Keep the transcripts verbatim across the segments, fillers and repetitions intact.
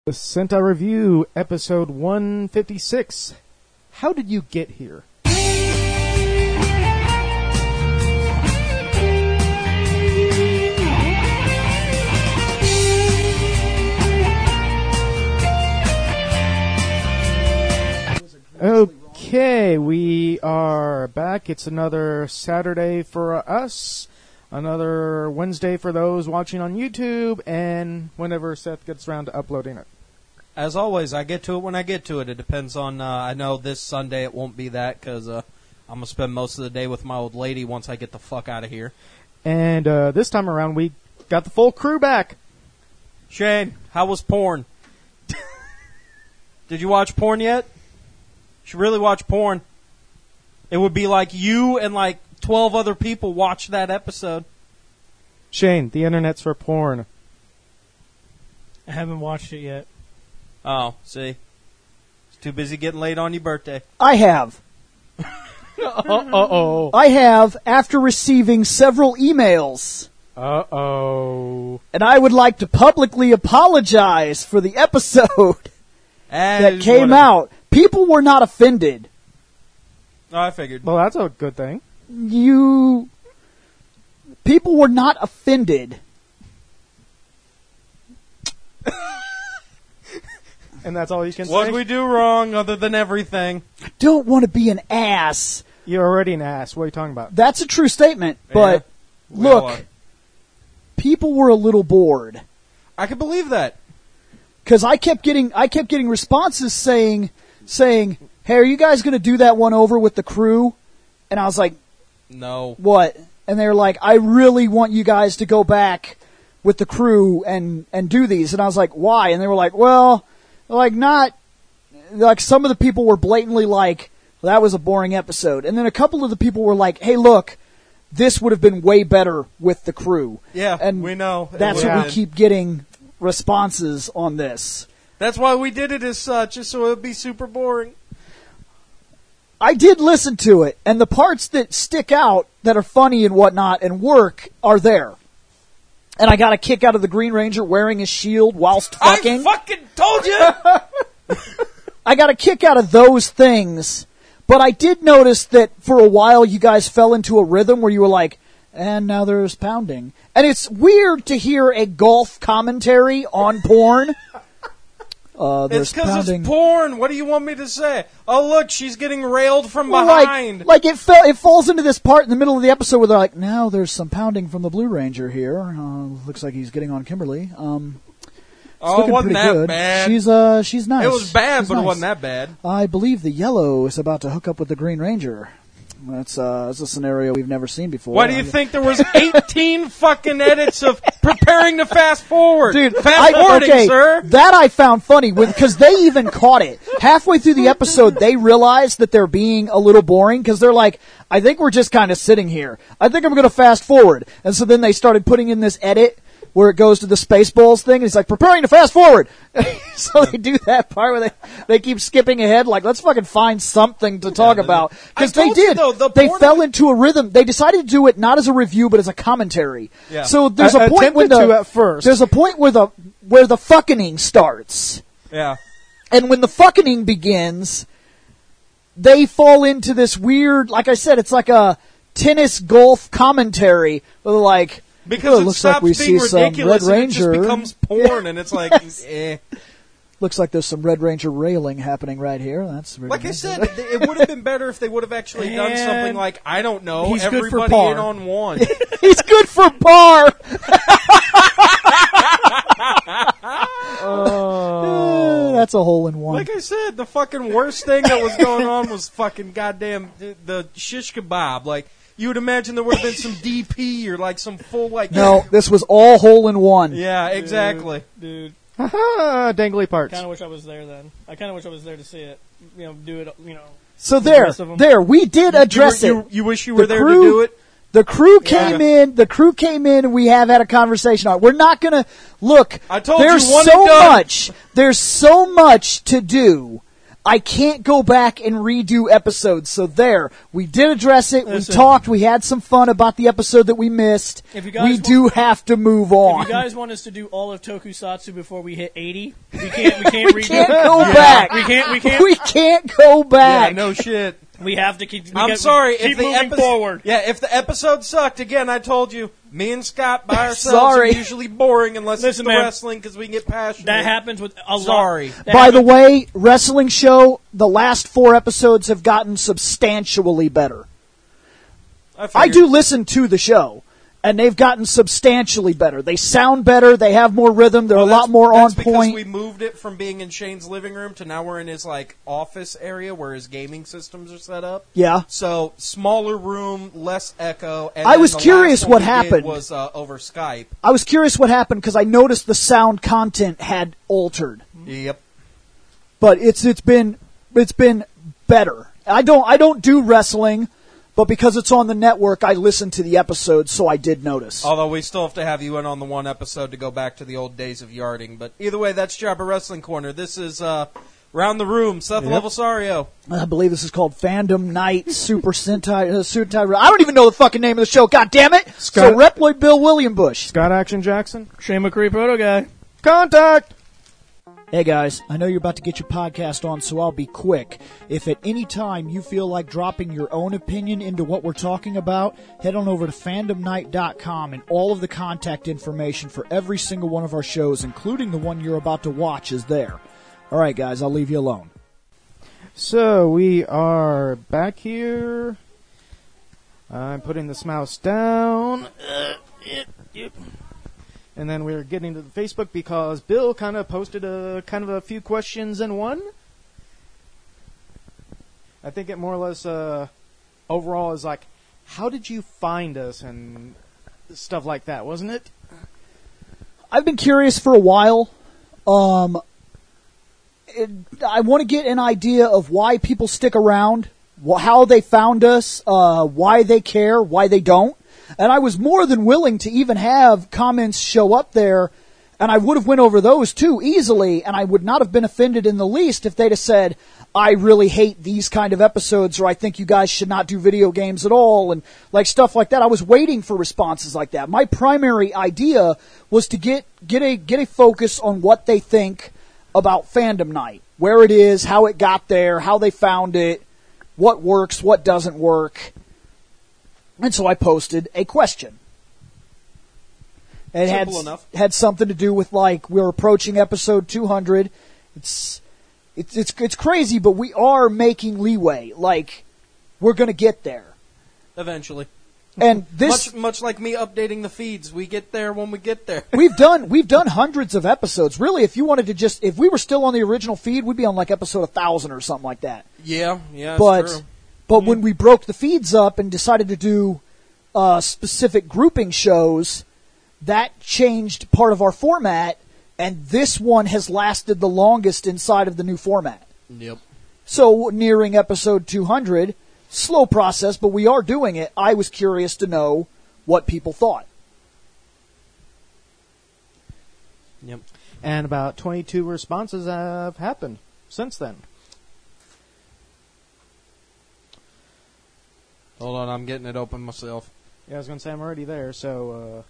The Sentai Review, episode one fifty-six. How did you get here? Okay, we are back. It's another Saturday for us. Another Wednesday for those watching on YouTube, and whenever Seth gets around to uploading it. As always, I get to it when I get to it. It depends on, uh, I know this Sunday it won't be that because uh, I'm going to spend most of the day with my old lady once I get the fuck out of here. And uh, this time around, we got the full crew back. Shane, how was porn? Did you watch porn yet? You should really watch porn. It would be like you and like twelve other people watch that episode. Shane, the internet's for porn. I haven't watched it yet. Oh, see? It's too busy getting laid on your birthday. I have. Uh-oh. I have, after receiving several emails. Uh-oh. And I would like to publicly apologize for the episode that came whatever. out. People were not offended. Oh, I figured. Well, that's a good thing. You... People were not offended. And that's all you can What say? did we do wrong other than everything? I don't want to be an ass. You're already an ass. What are you talking about? That's a true statement, but Yeah, we all look, are. people were a little bored. I can believe that. Because I kept getting, I kept getting responses saying, saying, "Hey, are you guys going to do that one over with the crew?" And I was like, No. "What?" And they were like, "I really want you guys to go back with the crew and and do these." And I was like, "Why?" And they were like, "Well, like not like some of the people were blatantly like, well, that was a boring episode," and then a couple of the people were like, "Hey, look, this would have been way better with the crew." Yeah, and we know. It That's would've what we been. keep getting responses on this. That's why we did it as such, just so it would be super boring. I did listen to it, and the parts that stick out, that are funny and whatnot, and work, are there. And I got a kick out of the Green Ranger wearing his shield whilst fucking. I fucking told you! I got a kick out of those things, but I did notice that for a while you guys fell into a rhythm where you were like, and now there's pounding. And it's weird to hear a golf commentary on porn. Uh, there's It's because pounding. it's porn. What do you want me to say? Oh, look, she's getting railed from Well, behind. Like, like it fell, it falls into this part in the middle of the episode where they're like, now there's some pounding from the Blue Ranger here. Uh, looks like he's getting on Kimberly. Um, it's oh, it looking wasn't pretty that good. bad. She's uh, she's nice. It was bad, She's but nice. it wasn't that bad. I believe the yellow is about to hook up with the Green Ranger. That's uh, that's a scenario we've never seen before. Why do you I- think there was eighteen fucking edits of preparing to fast forward? Dude, fast I, forwarding, okay, sir. that I found funny because they even caught it halfway through the episode. They realized that they're being a little boring because they're like, "I think we're just kind of sitting here. I think I'm going to fast forward." And so then they started putting in this edit where it goes to the Spaceballs thing, and it's like preparing to fast forward. So they do that part where they they keep skipping ahead, like let's fucking find something to talk the- about I because they told you, did. though, the they porn fell of it- into a rhythm. They decided to do it not as a review but as a commentary. Yeah. So there's I- a point when attempted the to at first. there's a point where the where the fucking starts. Yeah. And when the fucking begins, they fall into this weird, like I said, it's like a tennis golf commentary where they're like, Because "Oh, it looks stops like we being see some ridiculous Red and it just Ranger. becomes porn, and it's like, eh. Looks like there's some Red Ranger railing happening right here." That's really Like I nice. said, it, it would have been better if they would have actually done And something like, I don't know, he's good for everybody par. in on one. He's good for bar. Oh. That's a hole in one. Like I said, the fucking worst thing that was going on was fucking goddamn the, the shish kebab. Like, you would imagine there would have been some D P or like some full like... No, this was all hole in one. Yeah, exactly. Dude, Haha, dangly parts. kind of wish I was there then. I kind of wish I was there to see it. You know, do it, you know. So The there, rest of 'em. there, we did address you, were- it. you, you wish you The were there crew- to do it? The crew came in. The crew came in, and we have had a conversation on it. We're not gonna look. I told there's you one so and done. much. There's so much to do. I can't go back and redo episodes. So there, we did address it. Listen. We talked. We had some fun about the episode that we missed. If you guys we want- do have to move on. If you guys want us to do all of Tokusatsu before we hit eighty, we can't. We can't we redo can't it. go Yeah. back. We can't. We can't. We can't go Yeah, back. no shit. We have to keep. We I'm got- sorry Keep if the moving epi- forward. Yeah, if the episode sucked, again, I told you, me and Scott by ourselves Sorry. are usually boring unless Listen, it's the man. wrestling because we get passionate. That happens with a lot. Sorry. that By the happens- way, wrestling show, the last four episodes have gotten substantially better. I, I figured. do listen to the show, and they've gotten substantially better. They sound better. They have more rhythm. They're Well, a lot that's- more on that's because point. we moved it from being in Shane's living room to now we're in his like office area where his gaming systems are set up. Yeah. So smaller room, less echo. And I then was the curious last one what we did happened. Was uh, over Skype. I was curious what happened because I noticed the sound content had altered, Yep. but it's it's been it's been better. I don't I don't do wrestling, but because it's on the network, I listen to the episodes, so I did notice. Although we still have to have you in on the one episode to go back to the old days of yarding. But either way, that's Jabba Wrestling Corner. This is uh, Round the Room. Seth Yep. Levelsario. I believe this is called Fandom Night Super Sentai. Uh, Sentai. I don't even know the fucking name of the show. God damn it! Scott- So Reploid Bill William Bush. Scott Action Jackson. Shane McCree, Proto Guy. Contact! Hey guys, I know you're about to get your podcast on, so I'll be quick. If at any time you feel like dropping your own opinion into what we're talking about, head on over to fandom night dot com and all of the contact information for every single one of our shows, including the one you're about to watch, is there. Alright guys, I'll leave you alone. So we are back here. I'm putting this mouse down. Uh, yep, yep. And then we're getting to the Facebook because Bill kind of posted a kind of a few questions in one. I think it more or less uh, overall is like, how did you find us and stuff like that, wasn't it? I've been curious for a while. Um, it, I want to get an idea of why people stick around, wh- how they found us, uh, why they care, why they don't. And I was more than willing to even have comments show up there, and I would have went over those too easily, and I would not have been offended in the least if they'd have said, I really hate these kind of episodes, or I think you guys should not do video games at all, and like stuff like that. I was waiting for responses like that. My primary idea was to get, get a, get a focus on what they think about Fandom Night, where it is, how it got there, how they found it, what works, what doesn't work. And so I posted a question. It had, Simple enough. had something to do with, like, we're approaching episode two hundred. It's, it's, it's, it's crazy, but we are making leeway. Like, we're gonna get there. Eventually. And this, Much, much like me updating the feeds. We get there when we get there. we've done, we've done hundreds of episodes. Really, if you wanted to just, if we were still on the original feed, we'd be on like episode one thousand or something like that. Yeah, yeah, But, that's true. but when we broke the feeds up and decided to do uh, specific grouping shows, that changed part of our format, and this one has lasted the longest inside of the new format. Yep. So, nearing episode two hundred, slow process, but we are doing it. I was curious to know what people thought. Yep. And about twenty-two responses have happened since then. Hold on, I'm getting it open myself. Yeah, I was going to say I'm already there, so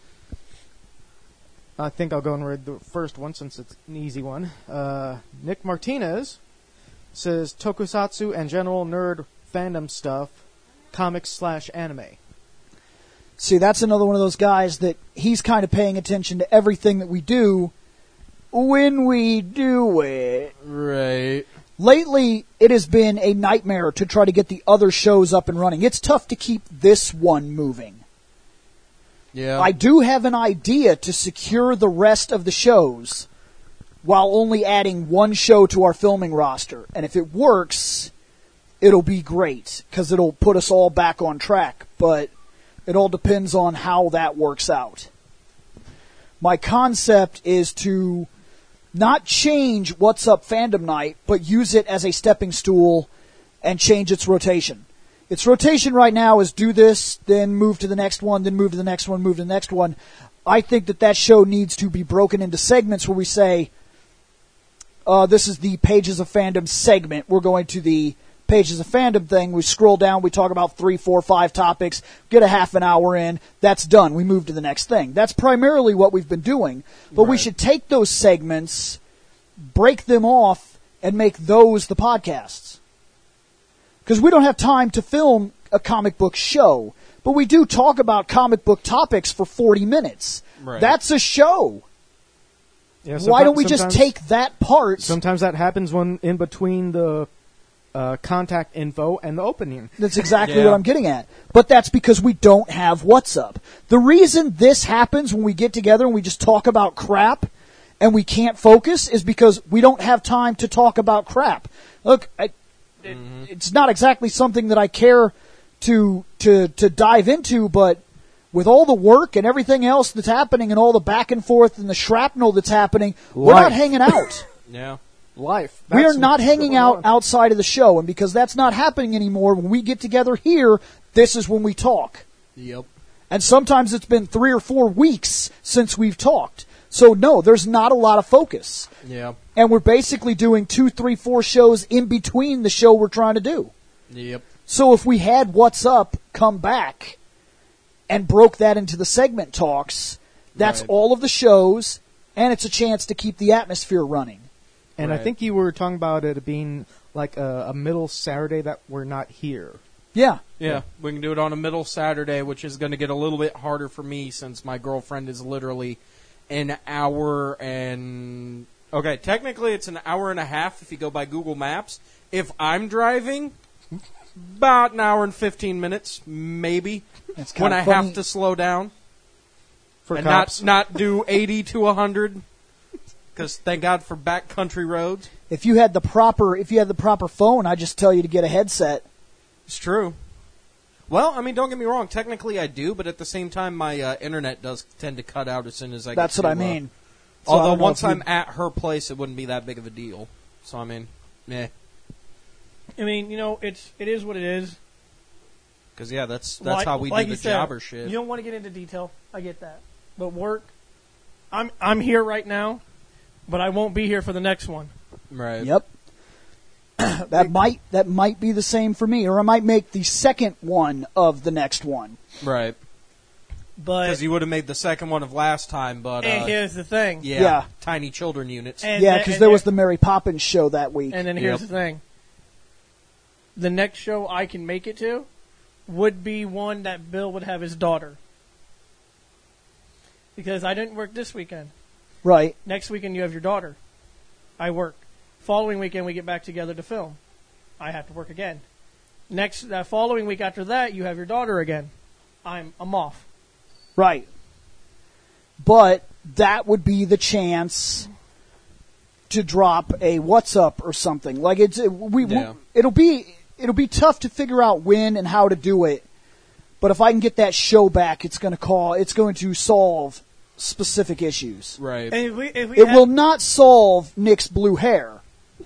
uh, I think I'll go and read the first one since it's an easy one. Uh, Nick Martinez says Tokusatsu and general nerd fandom stuff, comics slash anime. See, that's another one of those guys that he's kind of paying attention to everything that we do when we do it. Right. Lately, it has been a nightmare to try to get the other shows up and running. It's tough to keep this one moving. Yeah. I do have an idea to secure the rest of the shows while only adding one show to our filming roster. And if it works, it'll be great because it'll put us all back on track. But it all depends on how that works out. My concept is to not change What's Up Fandom Night, but use it as a stepping stool and change its rotation. Its rotation right now is do this, then move to the next one, then move to the next one, move to the next one. I think that that show needs to be broken into segments where we say, uh, this is the Pages of Fandom segment. We're going to the Pages of Fandom thing. We scroll down, we talk about three, four, five topics, get a half an hour in, that's done. We move to the next thing. That's primarily what we've been doing. But we Right. should take those segments, break them off, and make those the podcasts. Because we don't have time to film a comic book show. But we do talk about comic book topics for forty minutes. Right. That's a show. Yeah, Why don't we just sometimes- take that part? Sometimes that happens when in between the uh, contact info and the opening. That's exactly Yeah. what I'm getting at. But that's because we don't have What's Up. The reason this happens when we get together and we just talk about crap and we can't focus is because we don't have time to talk about crap. Look, I, it, it's not exactly something that I care to to to dive into, but with all the work and everything else that's happening and all the back and forth and the shrapnel that's happening, we're not Life. hanging out. Yeah. Life. We are That's not what's hanging going out on. outside of the show, and because that's not happening anymore, when we get together here, this is when we talk. Yep. And sometimes it's been three or four weeks since we've talked. So no, there's not a lot of focus. Yeah. And we're basically doing two, three, four shows in between the show we're trying to do. Yep. So if we had What's Up come back and broke that into the segment talks, that's Right. all of the shows, and it's a chance to keep the atmosphere running. And I Right. think you were talking about it being like a, a middle Saturday that we're not here. Yeah. Yeah, we can do it on a middle Saturday, which is going to get a little bit harder for me since my girlfriend is literally an hour and... Okay, technically it's an hour and a half if you go by Google Maps. If I'm driving, about an hour and fifteen minutes, maybe, It's when kinda I funny. have to slow down For and cops. not, not do eighty to one hundred, because thank God for backcountry roads. If you had the proper, if you had the proper phone, I'd just tell you to get a headset. It's true. Well, I mean, don't get me wrong. Technically, I do, but at the same time, my uh, internet does tend to cut out as soon as I. That's get what to, I uh, mean. So I although don't know once if you- I'm at her place, it wouldn't be that big of a deal. So I mean, meh. I mean, you know, it's it is what it is. Because yeah, that's that's Like- how we like do you the said, jobber shit. You don't want to get into detail. I get that, but work. I'm I'm here right now, but I won't be here for the next one. right. Yep. that might that might be the same for me, or I might make the second one of the next one. Right. But Because you would have made the second one of last time, but and uh, here's the thing. yeah, Yeah. tiny children units. And yeah, the- because and there was there- the Mary Poppins show that week. And then here's Yep. the thing. The next show I can make it to would be one that Bill would have his daughter. Because I didn't work this weekend. Right. Next weekend you have your daughter. I work. Following weekend we get back together to film. I have to work again. Next, uh, following week after that you have your daughter again. I'm I'm off. Right. But that would be the chance to drop a What's Up or something. Like it's it, we, Yeah. we it'll be it'll be tough to figure out when and how to do it. But if I can get that show back, it's going to call it's going to solve specific issues. Right. And if we, if we It have- will not solve Nick's blue hair.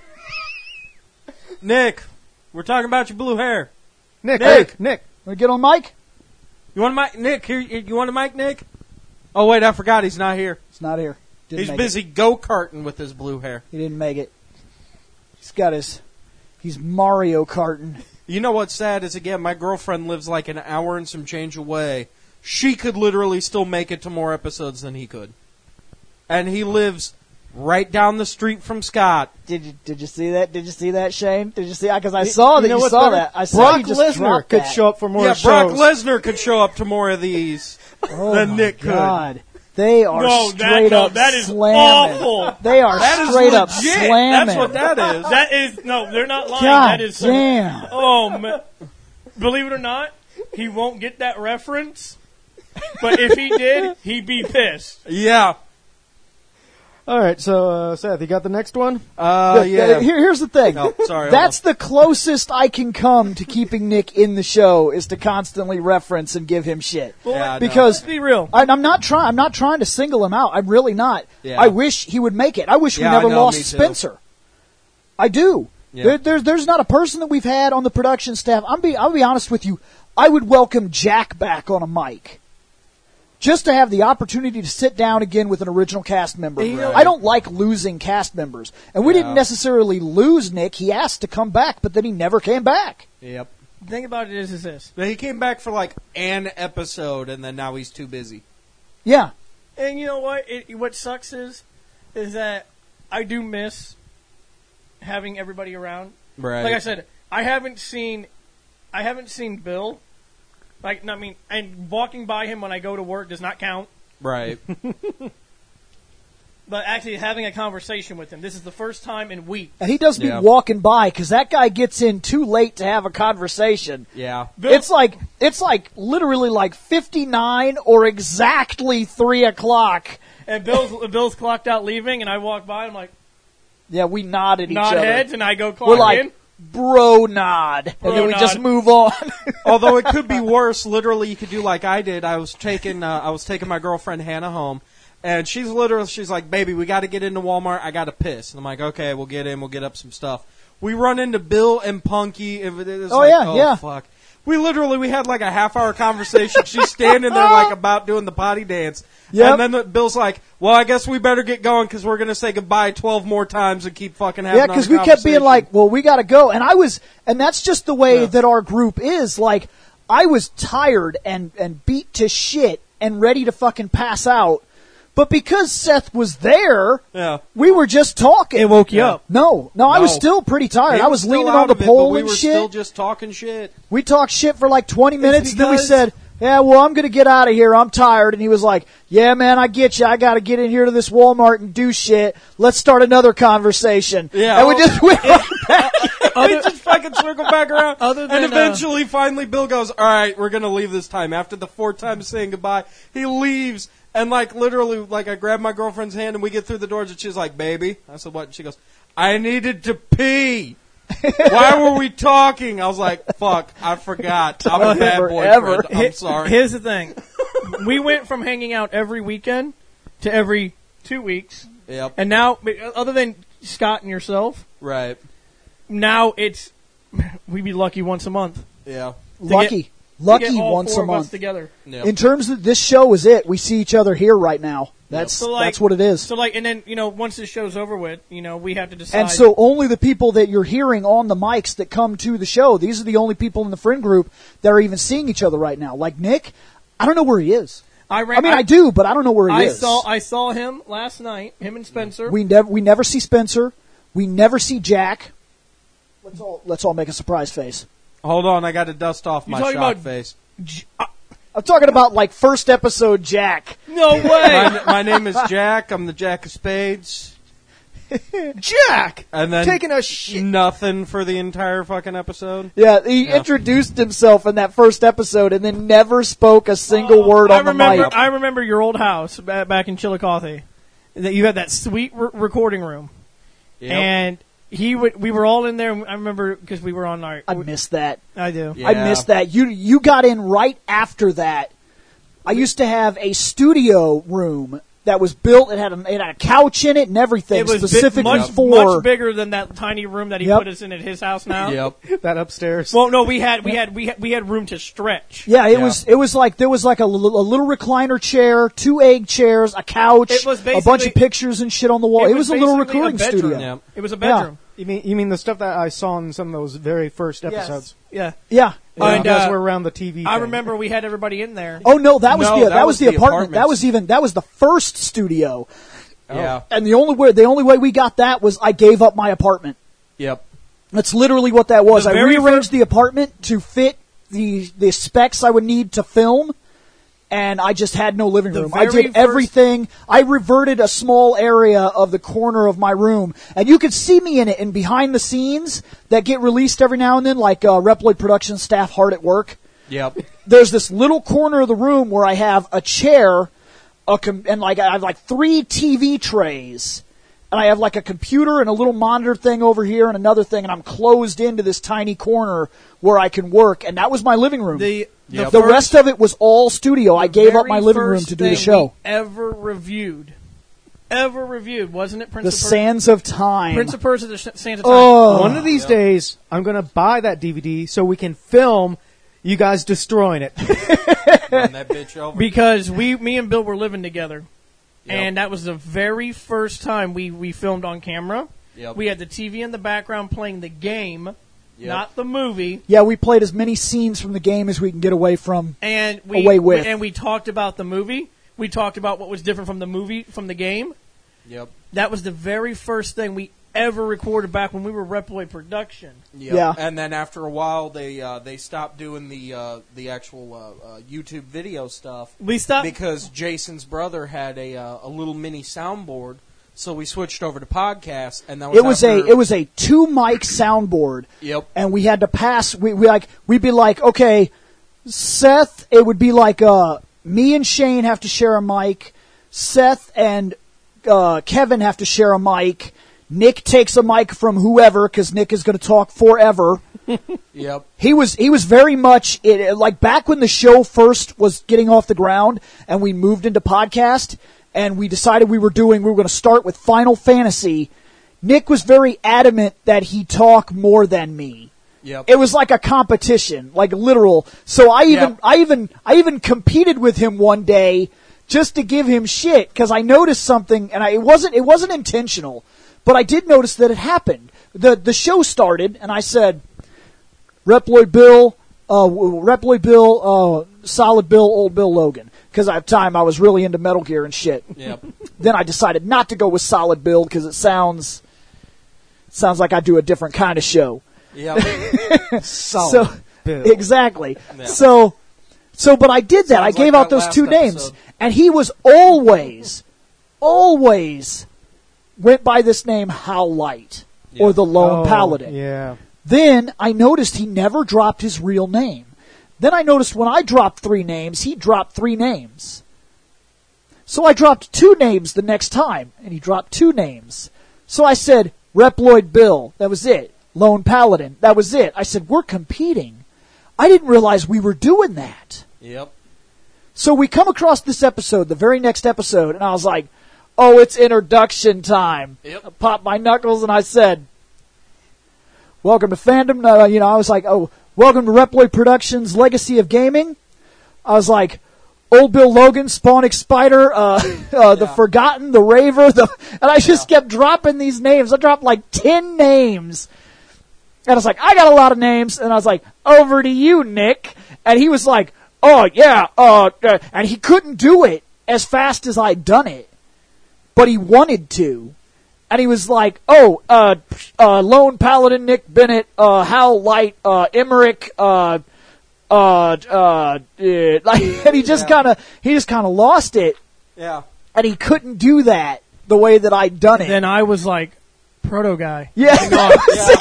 Nick, we're talking about your blue hair. Nick, Nick! hey, Nick. Want to get on mic? You want a mic, Nick? Here, you want a mic, Nick? Oh wait, I forgot he's not here. It's not here. Didn't He's make busy go karting with his blue hair. It. He didn't make it. He's got his. He's Mario Karting. You know what's sad is, again, my girlfriend lives like an hour and some change away. She could literally still make it to more episodes than he could. And he lives right down the street from Scott. Did you did you see that? Did you see that, Shane? Did you see? Because I saw that know you, what's saw better? that. I saw Brock you just Lesnar dropped could that. show up for more yeah, shows. Brock Lesnar could show up to more of these Oh than my Nick could. God. They are No, that- straight no, up that is slamming. awful. They are That is straight up legit. slamming. That's what that is. that is no, they're not lying. God that is some- damn. Oh man. Believe it or not, he won't get that reference. But if he did, he'd be pissed. Yeah. All right, so uh, Seth, you got the next one? Uh, The- yeah. Here, here's the thing. Oh, sorry, That's the closest I can come to keeping Nick in the show is to constantly reference and give him shit. Yeah, I know. because Let's be real. I, I'm not trying. I'm not trying to single him out. I'm really not. Yeah. I wish he would make it. I wish Yeah, we never I know, lost me too. Spencer. I do. Yeah. There, there's there's not a person that we've had on the production staff. I'm be I'll be honest with you. I would welcome Jack back on a mic. just to have the opportunity to sit down again with an original cast member. You know- I don't like losing cast members. And we Yeah. didn't necessarily lose Nick. He asked to come back, but then he never came back. Yep. The thing about it is, is this. He came back for like an episode, and then now he's too busy. Yeah. And you know what? It, what sucks is, is that I do miss having everybody around. Right. Like I said, I haven't seen, I haven't seen Bill. Like, I mean, and walking by him when I go to work does not count. Right. But actually having a conversation with him, this is the first time in weeks. And he does be Yeah. walking by because that guy gets in too late to have a conversation. Yeah. Bill- It's like it's like literally like fifty-nine or exactly three o'clock. And Bill's Bill's clocked out leaving, and I walk by, and I'm like, Yeah, we nod at each nod other. heads, and I go clock We're like, in. bro nod. Bro and then we nod. just move on. Although it could be worse. Literally, you could do like I did. I was taking uh, I was taking my girlfriend Hannah home, and she's literally she's like, "Baby, we got to get into Walmart. I got to piss." And I'm like, "Okay, we'll get in. We'll get up some stuff." We run into Bill and Punky. It was Oh, like, yeah, oh, yeah. fuck. We literally we had like a half hour conversation. She's standing there like about doing the potty dance. Yep. And then the, Bill's like, "Well, I guess we better get going because we're gonna say goodbye twelve more times and keep fucking having." Yeah, because we kept being like, well, we got to go. And I was, and that's just the way Yeah. that our group is. Like, I was tired and, and beat to shit and ready to fucking pass out. But because Seth was there, "Yeah." we were just talking. It woke you Yeah. up. No, no, I was No. still pretty tired. He I was still leaning out on the of it, pole but we and were shit. still just talking shit. We talked shit for like twenty minutes, then we because- said, yeah, well, I'm going to get out of here. I'm tired. And he was like, yeah, man, I get you. I got to get in here to this Walmart and do shit. Let's start another conversation. Yeah, And we well- just went right back. We just fucking circle back around. Other than, and eventually, finally, Bill goes, "All right, we're gonna leave this time." After the fourth time saying goodbye, he leaves, and like literally, like I grab my girlfriend's hand, and we get through the doors, and she's like, "Baby," I said, "What?" And she goes, "I needed to pee." Why were we talking? I was like, "Fuck, I forgot. I'm a bad Forever. boyfriend. I'm sorry." Here's the thing. We went from hanging out every weekend to every two weeks. Yep. And now, other than Scott and yourself, Right. now it's, we'd be lucky once a month. Yeah. Lucky. To Lucky get all once four a of us month. together. Yep. In terms of this show is it. We see each other here right now. That's So, like- that's what it is. So like, and then, you know, once this show's over with, you know, we have to decide. And so only the people that you're hearing on the mics that come to the show, these are the only people in the friend group that are even seeing each other right now. Like Nick, I don't know where he is. I, ran, I mean, I, do, but I don't know where he I is. saw, I saw him last night, him and Spencer. We never we never see Spencer. We never see Jack. Let's all let's all make a surprise face. Hold on, I got to dust off You my talking shock about- face. J- uh, I'm talking about like first episode Jack. no way! my, my name is Jack. I'm the Jack of Spades. Jack! And then Taking a shit. nothing for the entire fucking episode. Yeah, he Yeah. introduced himself in that first episode and then never spoke a single word I on the remember, mic. I remember your old house ba- back in Chillicothe. That you had that sweet re- recording room, Yep. and he would. We were all in there. I remember because we were on our. I missed that. I do. Yeah. I missed that. You you got in right after that. I used to have a studio room that was built. It had a, it had a couch in it and everything It was bi- specifically much, for. much bigger than that tiny room that he Yep. put us in at his house now. Yep. That upstairs. Well, no, we had we had we had we had room to stretch. Yeah, it Yeah. was. It was like there was like a, little- a little recliner chair, two egg chairs, a couch, It was a bunch basically- of pictures and shit on the wall. It, was, a little basically recording bedroom. studio. Yeah. It was a bedroom. You mean you mean the stuff that I saw in some of those very first episodes? Yeah. Yeah. Yeah, And, you guys uh, were around the T V. I thing. remember we had everybody in there. Oh no, that was No, the that that, was was the, the apartment. That apartments. was even that was the first studio. Yeah. And the only way the only way we got that was I gave up my apartment. Yep. That's literally what that was. The I very rearranged fir- the apartment to fit the the specs I would need to film, and I just had no living The room. I very did first- everything. I reverted a small area of the corner of my room, and you could see me in it. And behind the scenes that get released every now and then, like uh, Reploid production staff hard at work. Yep. There's this little corner of the room where I have a chair, a com- and like I have like three T V trays, and I have like a computer and a little monitor thing over here and another thing, and I'm closed into this tiny corner where I can work, and that was my living room. The the, Yep. The first- rest of it was all studio. I the gave up very my living room first to do the thing show. we ever reviewed, ever reviewed, wasn't it? Prince The of Persia? Sands of Time. Prince of Persia, the Sh- Sands of Time. Oh. One of these days, I'm going to buy that D V D so we can film you guys destroying it. Run that bitch over. because we, me and Bill were living together, Yep. and that was the very first time we, we filmed on camera. Yep. We had the T V in the background playing the game, Yep. not the movie, Yeah, we played as many scenes from the game as we can get away from. and we, Away with. we and we talked about the movie. We talked about what was different from the movie from the game. Yep. That was the very first thing we ever recorded back when we were Reploid Production. Yep. Yeah. And then after a while, they uh, they stopped doing the uh, the actual uh, uh, YouTube video stuff We stopped. because Jason's brother had a uh, a little mini soundboard. So we switched over to podcasts, and that was It was after, a it was a two mic soundboard, Yep. and we had to pass. We, we like we'd be like, okay, Seth. It would be like uh, me and Shane have to share a mic. Seth and uh, Kevin have to share a mic. Nick takes a mic from whoever because Nick is going to talk forever. Yep. He was he was very much it, like back when the show first was getting off the ground, and we moved into podcast, and we decided we were doing we were going to start with Final Fantasy. Nick was very adamant that he talk more than me. Yep. It was like a competition, like literal. So I even Yep. I even I even competed with him one day just to give him shit because I noticed something, and I, it wasn't it wasn't intentional, but I did notice that it happened. the The show started, and I said, "Reploid Bill, uh, Reploid Bill, uh, Solid Bill, Old Bill Logan," because at the time I was really into Metal Gear and shit. Yep. Then I decided not to go with Solid Bill because it sounds sounds like I do a different kind of show. Yep. Solid So Bill. exactly. Yeah. So so but I did that. Sounds I gave like out that those last two names, episode. and he was always always went by this name Hal Light or Yeah. the Lone Oh, Paladin. Yeah. Then I noticed he never dropped his real name. Then I noticed when I dropped three names, he dropped three names. So I dropped two names the next time, and he dropped two names. So I said, Reploid Bill, that was it. Lone Paladin, that was it. I said, we're competing. I didn't realize we were doing that. Yep. So we come across this episode, the very next episode, and I was like, oh, it's introduction time. Yep. I popped my knuckles and I said, welcome to Fandom. Uh, you know, I was like, oh, welcome to Reploid Productions Legacy of Gaming. I was like, Old Bill Logan, Spawnic Spider, uh, uh, the Yeah. Forgotten, the Raver, the, and I just kept dropping these names. I dropped like ten names. And I was like, I got a lot of names. And I was like, over to you, Nick. And he was like, oh, yeah, uh, uh, and he couldn't do it as fast as I'd done it. But he wanted to. And he was like, oh, uh, uh, Lone Paladin, Nick Bennett, uh, Hal Light, uh, Emmerich, uh, uh, uh, uh, like, and he just Yeah. kind of, he just kind of lost it. Yeah. And he couldn't do that the way that I'd done it. Then I was like, proto guy. yeah. Yeah.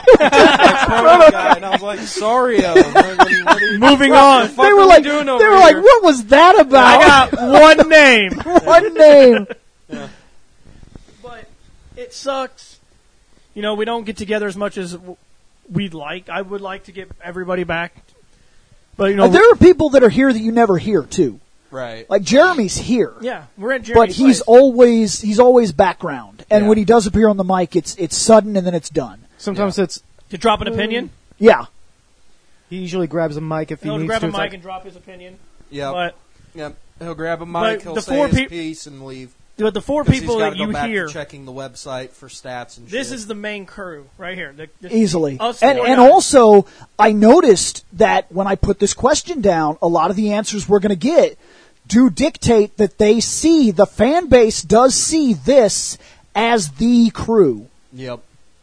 Proto guy, and I was like, sorry, uh, what, what, what are you, Moving on. the fuck They are were we like, doing they over were like, here? what was that about? I got one name. One name. But it sucks. You know, we don't get together as much as w- we'd like. I would like to get everybody back. But, you know, Uh, there are people that are here that you never hear too. Right. Like Jeremy's here, yeah, we're at but Jeremy's he's place. always he's always background. And Yeah. when he does appear on the mic, it's it's sudden and then it's done. Sometimes Yeah. it's To drop an opinion. Yeah. he usually grabs a mic if he He'll needs grab to. a It's mic like- and drop his opinion. Yep. But Yep. He'll grab a mic, but he'll the say four his peop- piece and leave. but the four 'Cause he's people gotta that go you back hear, to checking the website for stats and this shit. is the main crew right here. The, the, Easily. Us And four and guys. also I noticed that when I put this question down, a lot of the answers we're going to get do dictate that they see the fan base does see this as the crew. Yep.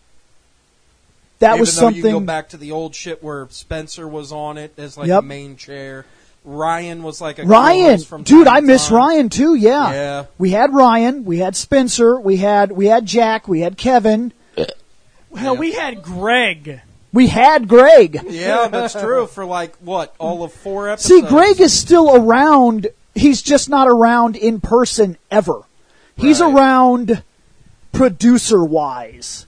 That Even was though you can go something. back to the old shit where Spencer was on it as like Yep. a main chair. Ryan was like a Ryan, co-host from dude, time I to miss time. Ryan too. Yeah. Yeah. We had Ryan, we had Spencer, we had we had Jack, we had Kevin, Hell, we had Greg. we had Greg. Yeah, that's true. For like what, all of four episodes. See, Greg is still around. He's just not around in person ever. He's Right. around producer wise.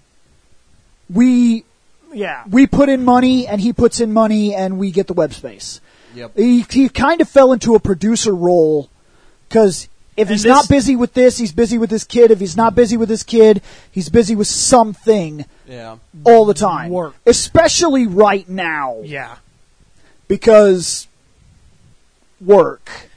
We Yeah. we put in money and he puts in money and we get the web space. Yep. He he kind of fell into a producer role because if And he's this- not busy with this, he's busy with his kid. If he's not busy with his kid, he's busy with something Yeah. all the time. Work. Especially right now Yeah. because work.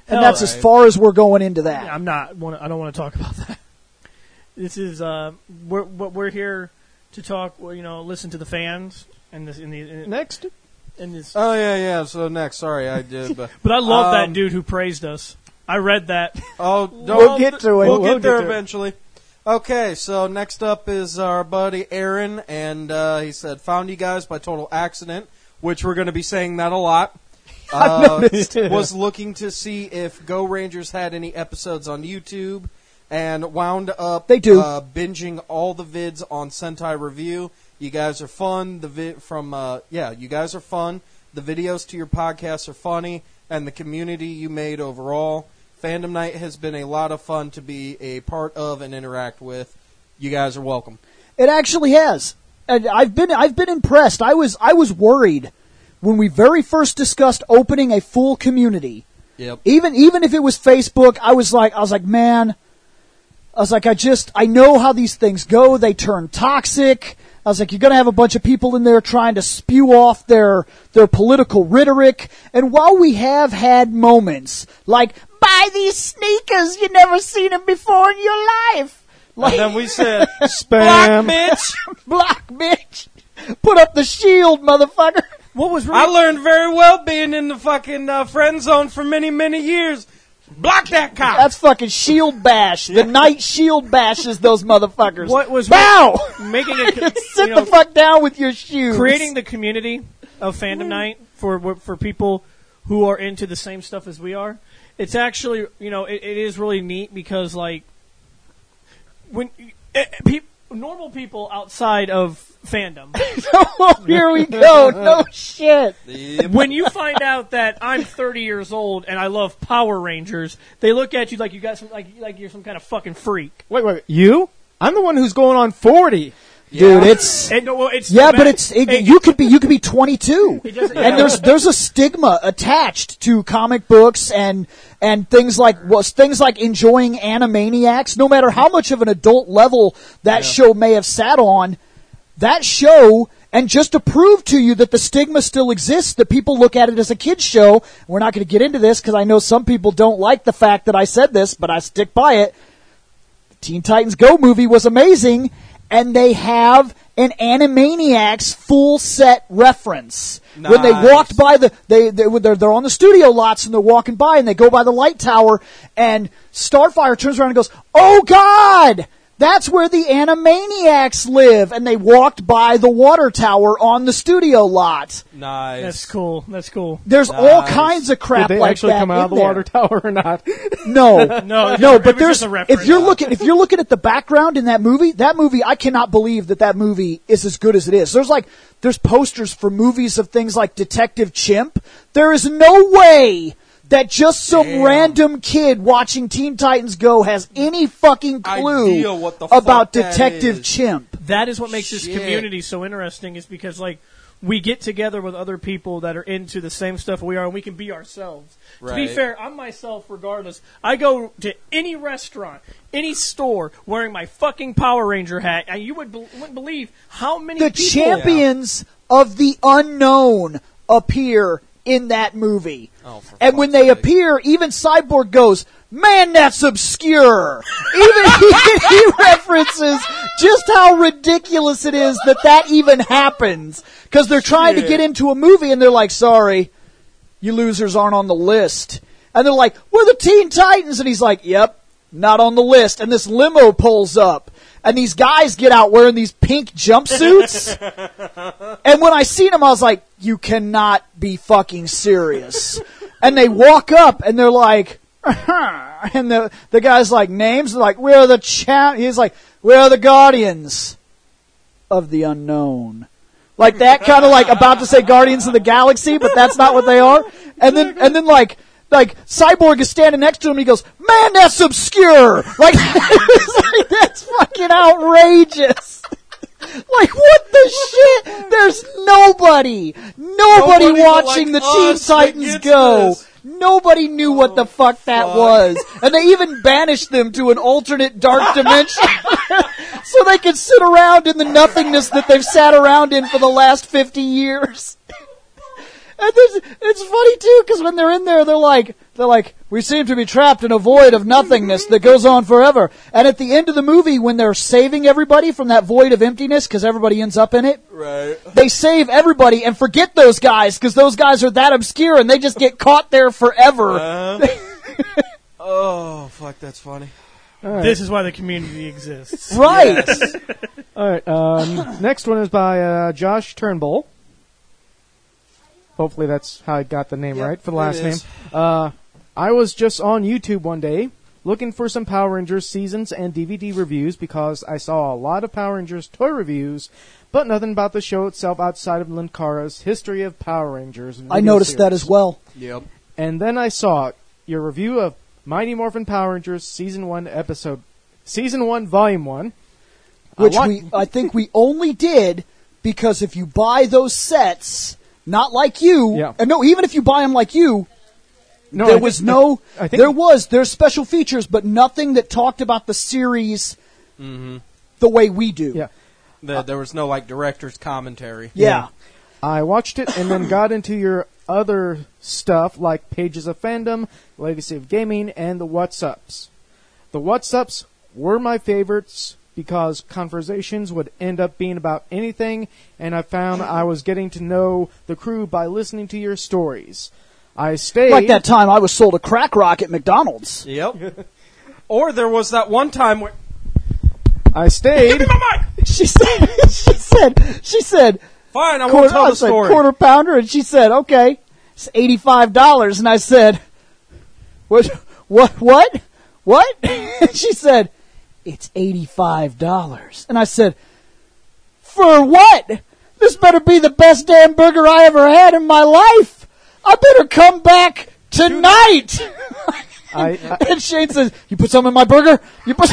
and Hell, that's as right. far as we're going into that. I'm not. Wanna, I don't want to talk about that. This is uh, we're we're here to talk. You know, listen to the fans and this in the in, Next. in this. Oh yeah, yeah. So next, sorry, I did. But, But I love um, that dude who praised us. I read that. Oh, don't, We'll get to it. We'll, We'll get there get to it. eventually. Okay, so next up is our buddy Aaron, and uh, he said, "Found you guys by total accident," which we're going to be saying that a lot. Uh, was looking to see if Go Rangers had any episodes on YouTube, and wound up They do. Uh, binging all the vids on Sentai Review. You guys are fun. The vi- from uh, yeah, you guys are fun. The videos to your podcasts are funny, and the community you made overall. Fandom Night has been a lot of fun to be a part of and interact with. You guys are welcome. It actually has. And I've been I've been impressed. I was I was worried when we very first discussed opening a full community. Yep. Even even if it was Facebook, I was like I was like, man, I was like, I just I know how these things go. They turn toxic. I was like, you're going to have a bunch of people in there trying to spew off their their political rhetoric. And while we have had moments like, buy these sneakers, you never seen them before in your life. Like, And then we said, Spam. "Black bitch." block, bitch. Put up the shield, motherfucker. What was I really, learned very well being in the fucking uh, friend zone for many, many years. Block that cop. That's fucking shield bash. The night shield bashes those motherfuckers. what was Bow! making it? Sit you know, the fuck down with your shoes. creating the community of Fandom Night for for people who are into the same stuff as we are. It's actually, you know, it, it is really neat because, like, when eh, peop, normal people outside of fandom, Oh, here we go. No shit. when you find out that I'm thirty years old and I love Power Rangers, they look at you like you got some, like like you're some kind of fucking freak. Wait, wait, you? I'm the one who's going on forty. Dude, it's And, no, well, it's yeah, no but matter- it's it, hey, you could be you could be twenty-two, He doesn't- and there's there's a stigma attached to comic books and and things like well, things like enjoying Animaniacs. No matter how much of an adult level that show may have sat on, that show. And just to prove to you that the stigma still exists, that people look at it as a kid's show. We're not going to get into this because I know some people don't like the fact that I said this, but I stick by it. The Teen Titans Go movie was amazing, and they have an Animaniacs full set reference. When they Nice. walked by the, they, they they're, they're on the studio lots and they're walking by and they go by the light tower and Starfire turns around and goes, "Oh God! That's where the Animaniacs live," and they walked by the water tower on the studio lot. Nice. That's cool. That's cool. There's all Nice. kinds of crap Did they like actually that come out in of the there. water tower or not? No, No, no, it but was there's just a reference. if you're looking if you're looking at the background in that movie, that movie I cannot believe that that movie is as good as it is. There's like there's posters for movies of things like Detective Chimp. There is no way that just some Damn. random kid watching Teen Titans Go has any fucking clue Idea what the fuck about that Detective is. Chimp. That is what makes this Shit. community so interesting, is because, like, we get together with other people that are into the same stuff we are, and we can be ourselves. To be Right. fair, I'm myself regardless. I go to any restaurant, any store, wearing my fucking Power Ranger hat, and you would be- wouldn't believe how many The people... champions of the unknown appear in that movie. Oh, for And when fuck's they sake. appear, even Cyborg goes, "Man, that's obscure." Even he, he references just how ridiculous it is that that even happens. Because they're trying to Shit. get into a movie and they're like, "Sorry, you losers aren't on the list." And they're like, "We're the Teen Titans." And he's like, "Yep, not on the list." And this limo pulls up. And these guys get out wearing these pink jumpsuits. And when I seen them, I was like, "You cannot be fucking serious." And they walk up and they're like, and the the guy's like, "Names?" They're like, "We're the champ." He's like, "We're the guardians of the unknown." Like that, kind of like about to say Guardians of the Galaxy, but that's not what they are. And then and then like like Cyborg is standing next to him. He goes, "Man, that's obscure." Like, it's like that's fucking outrageous. Like, what the shit? There's nobody, nobody, Nobody watching like the Teen us that Titans gets Go. this. Nobody knew what the fuck that fuck. was. And they even banished them to an alternate dark dimension so they could sit around in the nothingness that they've sat around in for the last fifty years. And there's, it's funny too, because when they're in there, they're like, they're like, we seem to be trapped in a void of nothingness that goes on forever. And at the end of the movie, when they're saving everybody from that void of emptiness, because everybody ends up in it, Right. they save everybody and forget those guys, because those guys are that obscure, and they just get caught there forever. Uh, oh, fuck, that's funny. All right. This is why the community exists. Right. Yes. All right. Um, next one is by uh, Josh Turnbull. Hopefully that's how I got the name Yep, right for the it last name. is. Uh, I was just on YouTube one day looking for some Power Rangers seasons and D V D reviews because I saw a lot of Power Rangers toy reviews, but nothing about the show itself outside of Linkara's History of Power Rangers. I video noticed that series. as well. Yep. And then I saw your review of Mighty Morphin Power Rangers Season one Episode, Season one Volume one. Which I want- we, I think we only did because if you buy those sets, not like you, Yeah. and no, even if you buy them like you, No, there I was think- no, I think there was, there's special features, but nothing that talked about the series the way we do. Yeah. The, there was no, like, director's commentary. Yeah. I watched it and then got into your other stuff like Pages of Fandom, Legacy of Gaming, and the What's Ups. The What's Ups were my favorites because conversations would end up being about anything, and I found I was getting to know the crew by listening to your stories. I stayed... Like that time I was sold a crack rock at McDonald's. Yep. Or there was that one time where... I stayed... She said, she said, she said, Fine, I won't quarter, tell I the said, story. quarter pounder, and she said, okay, it's eighty-five dollars, and I said, what, what, what, what? And she said, it's eighty-five dollars. And I said, for what? This better be the best damn burger I ever had in my life. I better come back tonight. I, I, And Shane says, you put some in my burger? You put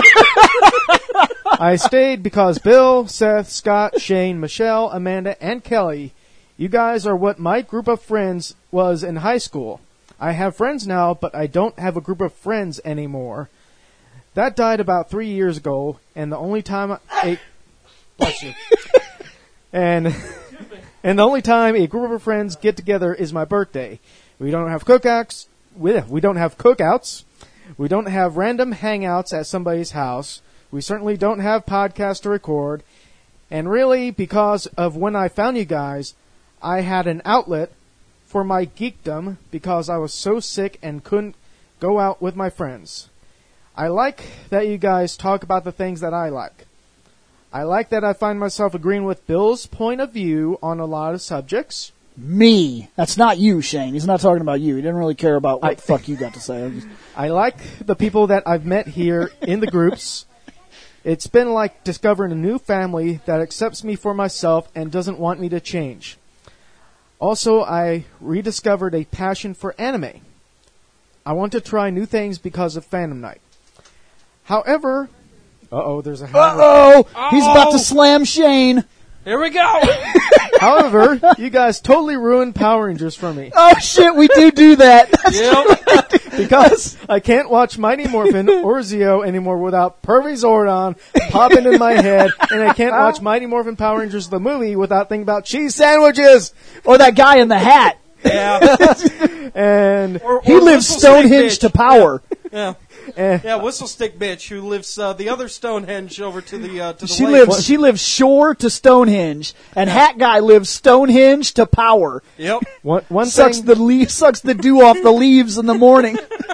I stayed because Bill, Seth, Scott, Shane, Michelle, Amanda, and Kelly, you guys are what my group of friends was in high school. I have friends now, but I don't have a group of friends anymore. That died about three years ago, and the only time a bless you, and and the only time a group of friends get together is my birthday. We don't have cookouts. We, we don't have cookouts. We don't have random hangouts at somebody's house. We certainly don't have podcasts to record. And really, because of when I found you guys, I had an outlet for my geekdom because I was so sick and couldn't go out with my friends. I like that you guys talk about the things that I like. I like that I find myself agreeing with Bill's point of view on a lot of subjects. me. That's not you, Shane. He's not talking about you. He didn't really care about what I- the fuck you got to say. I'm just- I like the people that I've met here in the groups. It's been like discovering a new family that accepts me for myself and doesn't want me to change. Also, I rediscovered a passion for anime. I want to try new things because of Phantom Night. However, uh-oh, there's a hammer. Uh-oh! He's about Uh-oh. to slam Shane. Here we go. However, you guys totally ruined Power Rangers for me. Oh, shit, we do do that. Yep. Because I can't watch Mighty Morphin or Zeo anymore without Pervy Zordon popping in my head, and I can't watch Mighty Morphin Power Rangers the movie without thinking about cheese sandwiches. Or that guy in the hat. Yeah. And Or, He or lives Whistle Stick Stonehenge bitch. to power. Yeah. eh, Yeah, Whistle Stick bitch who lives uh, the other Stonehenge over to the uh, to the She lake. lives. She lives shore to Stonehenge, and Hat Guy lives Stonehenge to power. Yep. one, one Sucks thing, the leaf, sucks the dew off the leaves in the morning.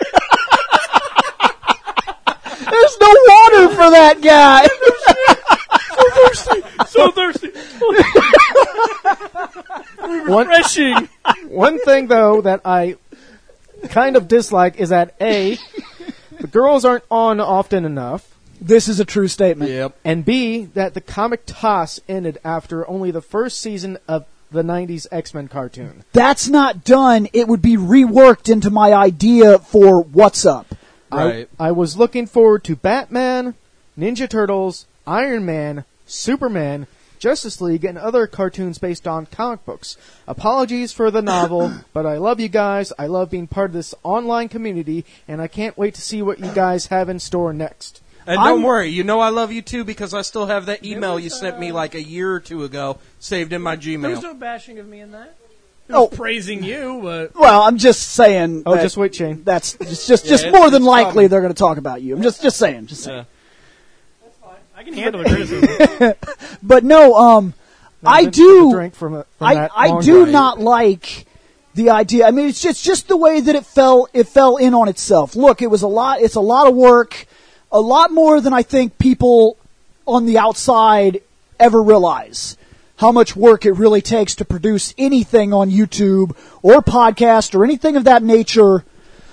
There's no water for that guy. So thirsty. one, Refreshing. one thing though that I kind of dislike is that A, the girls aren't on often enough, This is a true statement. Yep. and B, that the comic toss ended after only the first season of the nineties X-Men cartoon. That's not done. It would be reworked into my idea for what's up. Right. I, I was looking forward to Batman, Ninja Turtles, Iron Man, Superman, Justice League, and other cartoons based on comic books. Apologies for the novel, but I love you guys. I love being part of this online community, and I can't wait to see what you guys have in store next. And I'm- don't worry, you know I love you too because I still have that email you sent me like a year or two ago saved in my There was Gmail. no bashing of me in that. Oh. praising you, but Well, I'm just saying. Oh, that just wait, Shane. That's just just, Yeah, just it's- more than it's likely coming. they're going to talk about you. I'm just just saying. Just saying. Yeah. I can handle the criticism. But no, um, I Vince took a do. drink from, a, from I that I long do drive. not like the idea. I mean, it's just just the way that it fell. It fell in on itself. Look, it was a lot. It's a lot of work, a lot more than I think people on the outside ever realize. How much work it really takes to produce anything on YouTube or podcast or anything of that nature.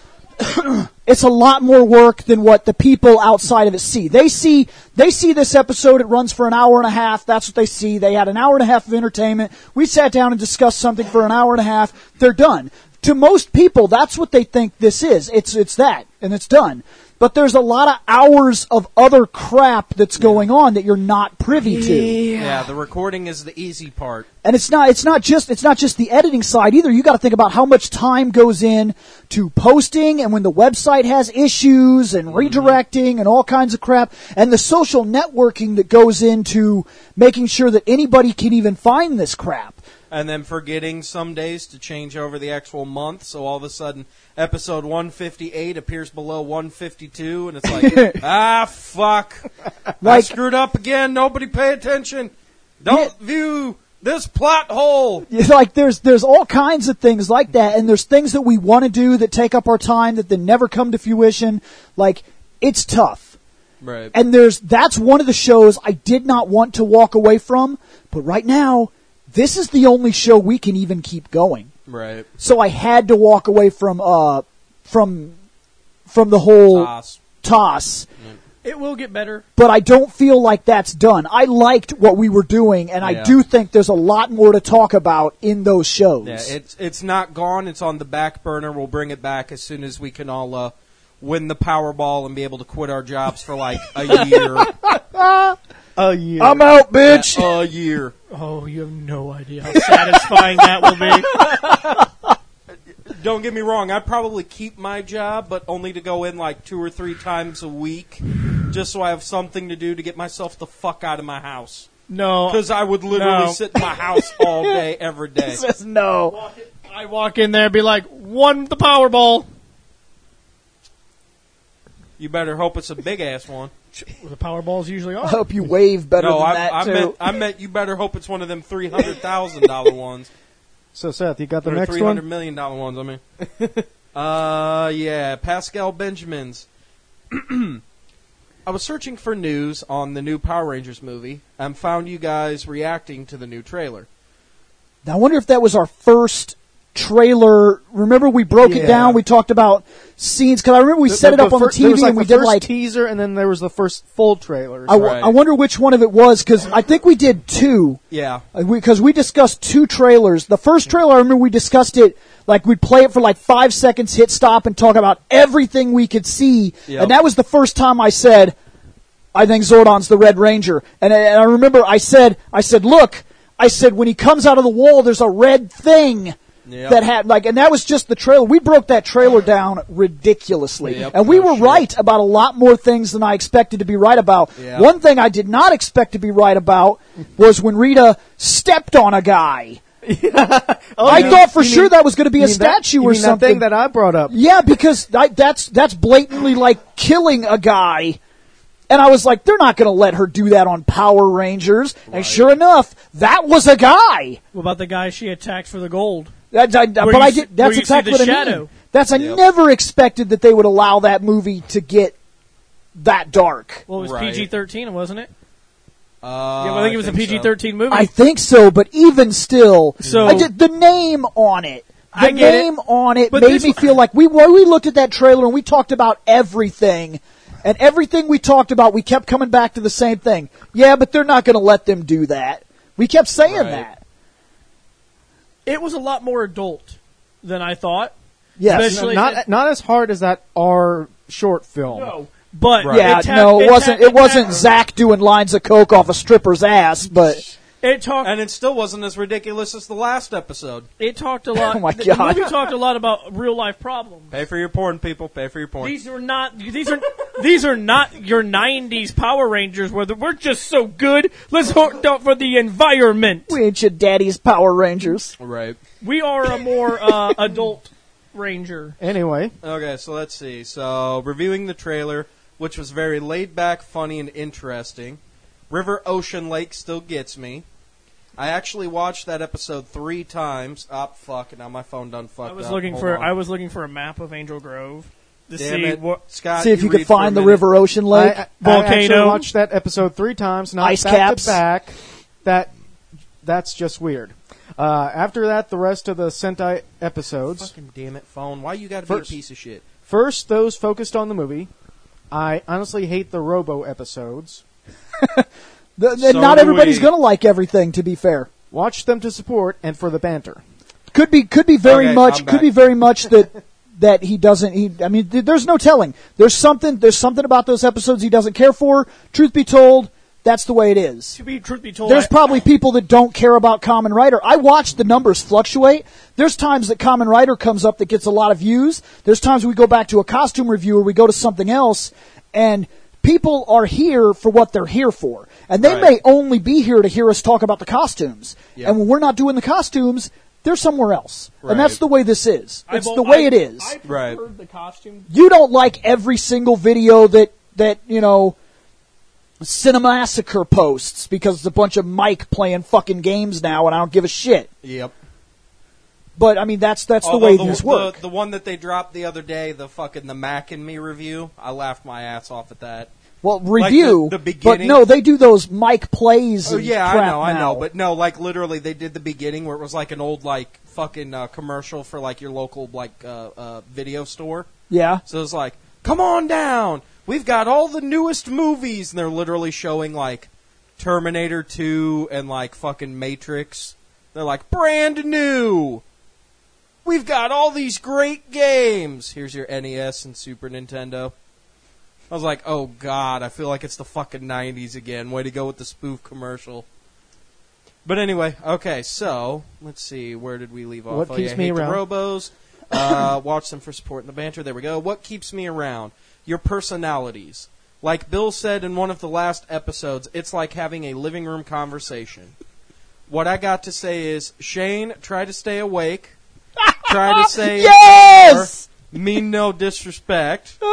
It's a lot more work than what the people outside of it see. They see they see this episode, it runs for an hour and a half, that's what they see. They had an hour and a half of entertainment. We sat down and discussed something for an hour and a half. They're done. To most people, that's what they think this is. It's it's that, and it's done. But there's a lot of hours of other crap that's going on that you're not privy to. Yeah, the recording is the easy part. And it's not it's not just it's not just the editing side either. You got to think about how much time goes in to posting, and when the website has issues and redirecting and all kinds of crap, and the social networking that goes into making sure that anybody can even find this crap. And then forgetting some days to change over the actual month, so all of a sudden episode one fifty-eight appears below one fifty-two, and it's like, ah, fuck. I Like- screwed up again. Nobody pay attention. Don't view this plot hole. It's like there's there's all kinds of things like that, and there's things that we want to do that take up our time that then never come to fruition. Like, it's tough. Right. And there's that's one of the shows I did not want to walk away from, but right now, this is the only show we can even keep going. Right. So I had to walk away from uh from from the whole Toss. toss. It will get better. But I don't feel like that's done. I liked what we were doing, and I Yeah. do think there's a lot more to talk about in those shows. Yeah, it's it's not gone. It's on the back burner. We'll bring it back as soon as we can all uh, win the Powerball and be able to quit our jobs for like a year. A year. I'm out, bitch. Yeah, a year. Oh, you have no idea how satisfying that will be. Don't get me wrong. I'd probably keep my job, but only to go in like two or three times a week, just so I have something to do to get myself the fuck out of my house. No, Because I would literally No. sit in my house all day, every day. Says no. I walk in there and be like, won the Powerball. You better hope it's a big ass one. The Powerballs usually I are. hope you wave better No, than I, that I too. meant I meant you better hope it's one of them three hundred thousand dollar ones. So, Seth, you got the Or next three hundred one? million dollar ones. I mean, uh, yeah, Pascal Benjamins. I was searching for news on the new Power Rangers movie and found you guys reacting to the new trailer. Now, I wonder if that was our first trailer. Remember, we broke it Yeah. down. We talked about scenes because I remember we The- set the- it up the on the fir- T there V was, like, and we the did first like. teaser, and then there was the first full trailer. I, w- Right. I wonder which one of it was because I think we did two. Yeah, Because we, we discussed two trailers. The first trailer, I remember we discussed it, like we'd play it for like five seconds, hit stop, and talk about everything we could see. Yep. And that was the first time I said, I think Zordon's the Red Ranger. And, and I remember I said, I said, look, I said, when he comes out of the wall, there's a red thing. Yep. That had like, and that was just the trailer. We broke that trailer down ridiculously, Yep, and we no were shit. right about a lot more things than I expected to be right about. Yeah. One thing I did not expect to be right about was when Rita stepped on a guy. I you thought for mean- sure that was going to be You a mean that- statue you or mean something. That thing that I brought up. Yeah, because I, that's that's blatantly like killing a guy. And I was like, they're not going to let her do that on Power Rangers. And sure enough, that was a guy. What about the guy she attacked for the gold? That, I, but you I see- did. That's where you see exactly the what I shadow. mean. That's I Yep. never expected that they would allow that movie to get that dark. Well, it was Right. P G thirteen, wasn't it? uh, Yeah, well, I think it was a P G thirteen movie. I think so, but even still, So- I did, the name on it. The I get it. name on it But made this me one- feel like we when we looked at that trailer and we talked about everything, and everything we talked about, we kept coming back to the same thing. Yeah, but they're not going to let them do that. We kept saying Right. that. It was a lot more adult than I thought. Yes. Especially- Not not as hard as that R short film. No, but Right. Yeah, it ta- no, it ta- wasn't. It wasn't ta- Zach doing lines of coke off a stripper's ass, but It talked. and it still wasn't as ridiculous as the last episode. It talked a lot. Oh my the, God. The movie talked a lot about real life problems. Pay for your porn, people. Pay for your porn. These are not. These are. these are not your nineties Power Rangers where the, we're just so good. Let's look out for the environment. We ain't your daddy's Power Rangers. Right. We are a more uh, adult Ranger. Anyway, Okay, so let's see. So, reviewing the trailer, which was very laid back, funny, and interesting. River Ocean Lake still gets me. I actually watched that episode three times. Ah, fuck, now my phone done fucked I was up. looking Hold for on. I was looking for a map of Angel Grove to Damn see it. what. Scott, See if you, read could for a find the minute. River Ocean Lake. I, I, I Volcano. actually watched that episode three times, not Ice back caps. to back. That that's just weird. Uh, after that, the rest of the Sentai episodes. Fucking damn it, phone. Why you gotta First- be a piece of shit? First, those focused on the movie. I honestly hate the Robo episodes. The- the- So not do everybody's we. going to like everything, to be fair. Watch them to support and for the banter. Could be could be very Okay, much I'm could back. be very much that that he doesn't he I mean th- there's no telling. There's something there's something about those episodes he doesn't care for. Truth be told, that's the way it is. To be truth be told, There's I- probably people that don't care about Kamen Rider. I watch the numbers fluctuate. There's times that Kamen Rider comes up that gets a lot of views. There's times we go back to a costume review or we go to something else, and people are here for what they're here for. And they Right. may only be here to hear us talk about the costumes. Yep. And when we're not doing the costumes, they're somewhere else. Right. And that's the way this is. I've It's al- the way I- it is. I Right. preferred the costume. You don't like every single video that, that you know, Cinemassacre posts because it's a bunch of Mike playing fucking games now and I don't give a shit. Yep. But, I mean, that's that's the Although way the, these work. The, the one that they dropped the other day, the fucking the Mac and Me review, I laughed my ass off at that. Well, review, the but beginning- no, they do those Mike plays Oh and yeah, I crap know, I now. know, but no, like literally, they did the beginning where it was like an old like fucking uh, commercial for like your local like uh, uh, video store. Yeah. So it's like, come on down, we've got all the newest movies, and they're literally showing like Terminator two and like fucking Matrix. They're like brand new. We've got all these great games. Here's your N E S and Super Nintendo. I was like, oh god, I feel like it's the fucking nineties again. Way to go with the spoof commercial. But anyway, okay, so, let's see, where did we leave off? What oh, keeps yeah, me hate around? the Robos. Uh, watch them for support and the banter. There we go. What keeps me around? Your personalities. Like Bill said in one of the last episodes, it's like having a living room conversation. What I got to say is, Shane, try to stay awake. Try to say Yes! mean no disrespect. That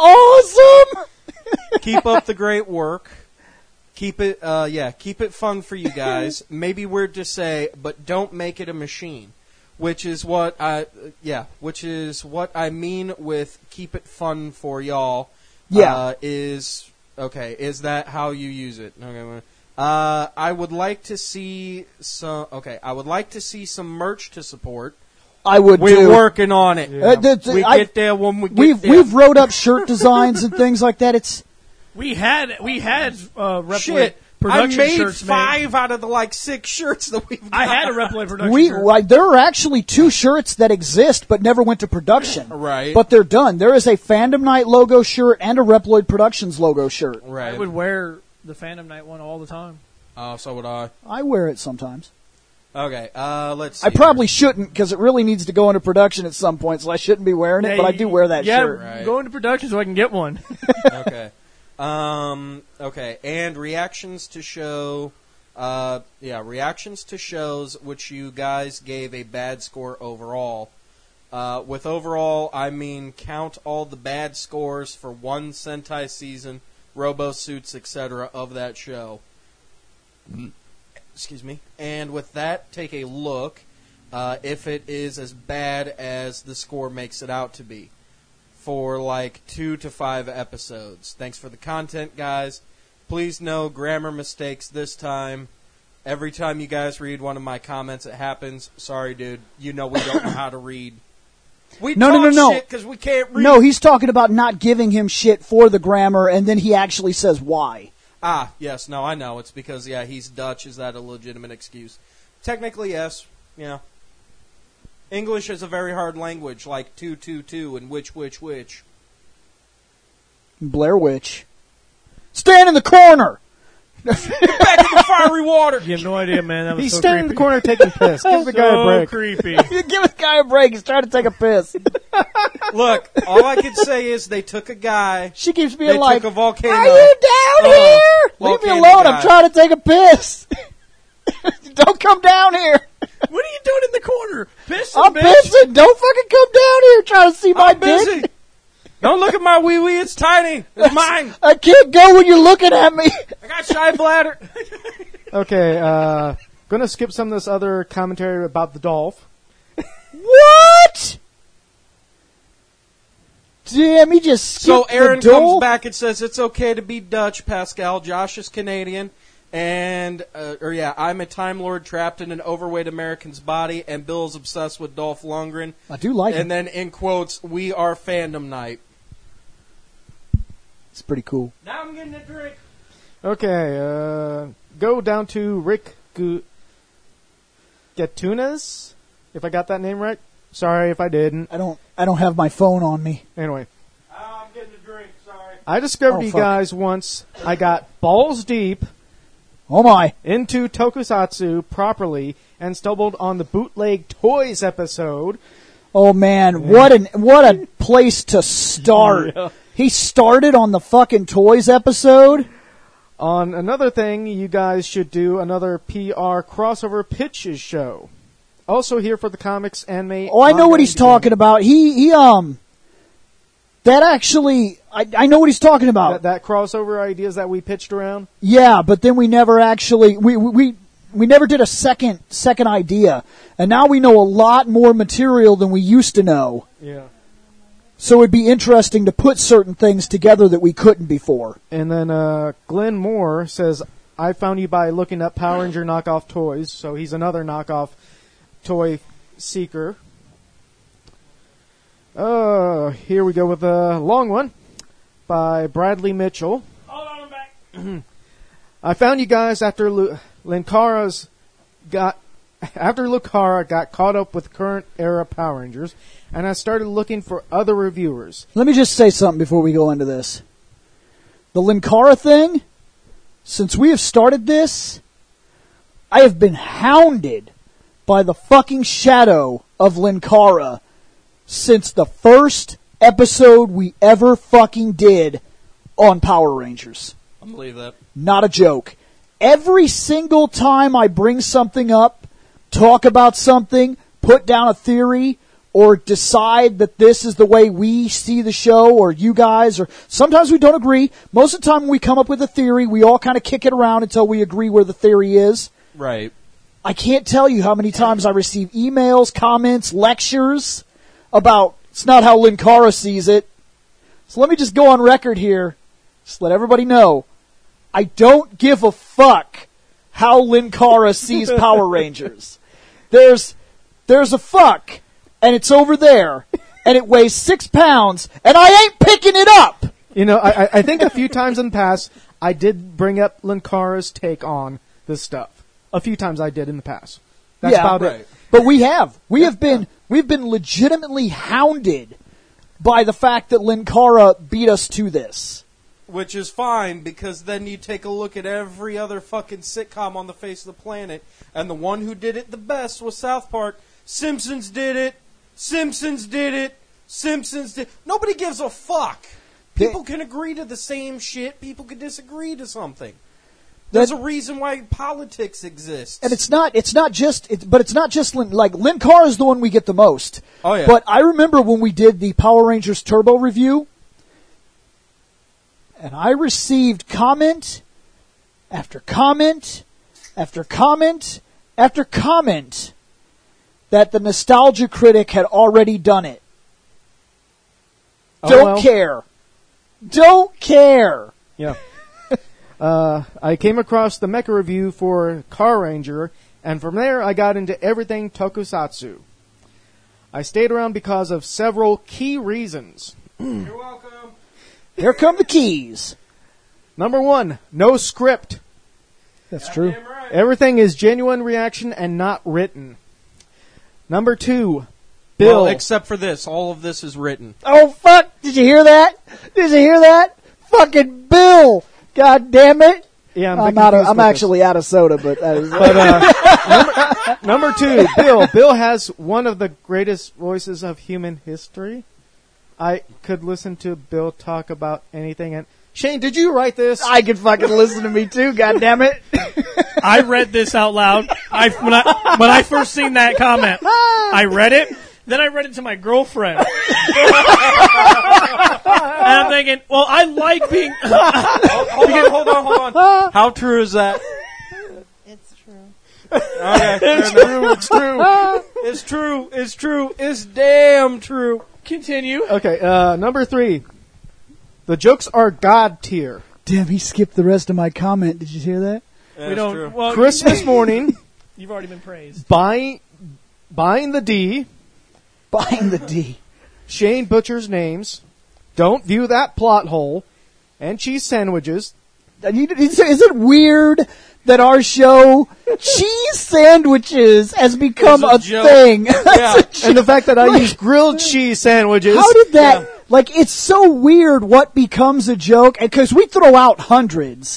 was awesome! Keep up the great work. Keep it, uh, yeah, keep it fun for you guys. Maybe weird to say, but don't make it a machine. Which is what I, uh, yeah, which is what I mean with keep it fun for y'all. Yeah. Uh, is, okay, is that how you use it? Okay. Uh, I would like to see some, okay, I would like to see some merch to support. I would We're do. working on it. Uh, th- th- We I- get there when we get We've there. we've wrote up shirt designs and things like that. It's We had we had uh, Reploid Shit, I production made shirts five made. out of the like six shirts that we've got. I had a Reploid production we shirt. like, there are actually two shirts that exist but never went to production. Right. But they're done. There is a Fandom Night logo shirt and a Reploid Productions logo shirt. Right. I would wear the Phantom Night one all the time. Oh, so would I. I wear it sometimes. Okay, uh, let's see. I probably shouldn't because it really needs to go into production at some point, so I shouldn't be wearing it. But I do wear that yeah, shirt. Right. go into production so I can get one. Okay. Um, okay, and reactions to show, uh, yeah, reactions to shows which you guys gave a bad score overall. Uh, with overall, I mean count all the bad scores for one Sentai season, Robo Suits, et cetera of that show. Excuse me. And with that, take a look uh, if it is as bad as the score makes it out to be for like two to five episodes. Thanks for the content, guys. Please no grammar mistakes this time. Every time you guys read one of my comments, it happens. Sorry, dude. You know we don't know how to read. We No, talk no, no, no. shit because we can't read. No, he's talking about not giving him shit for the grammar, and then he actually says why. Ah, yes, no, I know. It's because, yeah, he's Dutch. Is that a legitimate excuse? Technically, yes. Yeah. English is a very hard language, like two, two, two, and which, which, which. Blair Witch. Stand in the corner! Get back in the fiery water. You have no idea, man. That was He's so standing in creepy. the corner taking piss. Give the guy a So break. creepy. Give the guy a break. He's trying to take a piss. Look, all I can say is they took a guy. She keeps being They like, took a volcano. "Are you down Uh, here? Leave me volcano alone. guy. I'm trying to take a piss. Don't come down here. What are you doing in the corner? Pissing, I'm bitch. pissing. Don't fucking come down here trying to see my I'm busy. dick. Don't look at my wee wee. It's tiny. It's mine. I can't go when you're looking at me. I got shy bladder. Okay, uh, gonna skip some of this other commentary about the Dolph. What? Damn, he just skipped So Aaron the door. comes back and says it's okay to be Dutch, Pascal. Josh is Canadian. And, uh, or yeah, I'm a Time Lord trapped in an overweight American's body, and Bill's obsessed with Dolph Lundgren. I do like And it. then, in quotes, we are fandom night. It's pretty cool. Now I'm getting a drink. Okay, uh, go down to Rick Gu- Gatunas, if I got that name right. Sorry if I didn't. I don't. I don't have my phone on me. Anyway, Oh, I'm getting a drink. Sorry. I discovered Oh, you fuck. guys once. I got balls deep Oh my! into Tokusatsu properly and stumbled on the Bootleg Toys episode. Oh man! What an what a place to start. Yeah. He started on the fucking toys episode. On another thing, you guys should do another P R crossover pitches show. Also here for the comics, anime. Oh, I know manga, what he's indie talking gaming. about. He he um. That actually, I, I know what he's talking about. That, that crossover ideas that we pitched around. Yeah, but then we never actually we we we, we never did a second second idea, and now we know a lot more material than we used to know. Yeah. So it'd be interesting to put certain things together that we couldn't before. And then uh, Glenn Moore says, I found you by looking up Power Ranger knockoff toys. So he's another knockoff toy seeker. Uh, here we go with a long one by Bradley Mitchell. Hold on, I'm back. I found you guys after Lu- Linkara's got after Lucara got caught up with current era Power Rangers, and I started looking for other reviewers. Let me just say something before we go into this. The Linkara thing, since we have started this, I have been hounded by the fucking shadow of Linkara since the first episode we ever fucking did on Power Rangers. I believe that. Not a joke. Every single time I bring something up, talk about something, put down a theory, or decide that this is the way we see the show, or you guys, or sometimes we don't agree. Most of the time when we come up with a theory, we all kind of kick it around until we agree where the theory is. Right. I can't tell you how many times I receive emails, comments, lectures about it's not how Linkara sees it. So let me just go on record here. Just let everybody know. I don't give a fuck how Linkara sees Power Rangers. There's there's a fuck, and it's over there, and it weighs six pounds, and I ain't picking it up. You know, I, I- I think a few times in the past, I did bring up Linkara's take on this stuff. A few times I did in the past. That's Yeah, about right. it. But we have. We have been we've been legitimately hounded by the fact that Linkara beat us to this. Which is fine, because then you take a look at every other fucking sitcom on the face of the planet, and the one who did it the best was South Park. Simpsons did it. Simpsons did it. Simpsons did. Nobody gives a fuck. People can agree to the same shit. People can disagree to something. There's That- a reason why politics exists. And it's not it's not just it's, but it's not just Lin, like Linkara is the one we get the most. Oh, yeah. But I remember when we did the Power Rangers Turbo review, and I received comment after comment after comment after comment that the Nostalgia Critic had already done it. Oh, Don't well. care. Don't care. Yeah. uh, I came across the Mecha review for Car Ranger, and from there I got into everything Tokusatsu. I stayed around because of several key reasons. You're welcome. Here come the keys. Number one, no script. That's true. Damn right. Everything is genuine reaction and not written. Number two, Bill. Well, except for this. All of this is written. Oh, fuck. Did you hear that? Did you hear that? Fucking Bill. God damn it. Yeah, I'm, a I'm bit out of, confused I'm with actually out of soda, but that is, But uh, number, number two, Bill. Bill has one of the greatest voices of human history. I could listen to Bill talk about anything. And Shane, did you write this? I can fucking listen to me too. God damn it! I read this out loud. I when I when I first seen that comment, I read it. Then I read it to my girlfriend. And I'm thinking, well, I like being. hold, hold on, hold on, hold on. How true is that? It's true. Okay, it's true. It's true. It's true. It's true. It's damn true. Continue. Okay, uh, number three. The jokes are God tier. Damn, he skipped the rest of my comment. Did you hear that? Yeah, we it's don't. true. Well, Christmas morning, you've already been praised. buying, buying the D, Buying the D. Shane Butcher's names, don't view that plot hole, and cheese sandwiches. Is it weird that our show, cheese sandwiches, has become It's a, a joke. thing? Yeah. And the fact that I use grilled cheese sandwiches. How did that, Yeah. like, it's so weird what becomes a joke, because we throw out hundreds.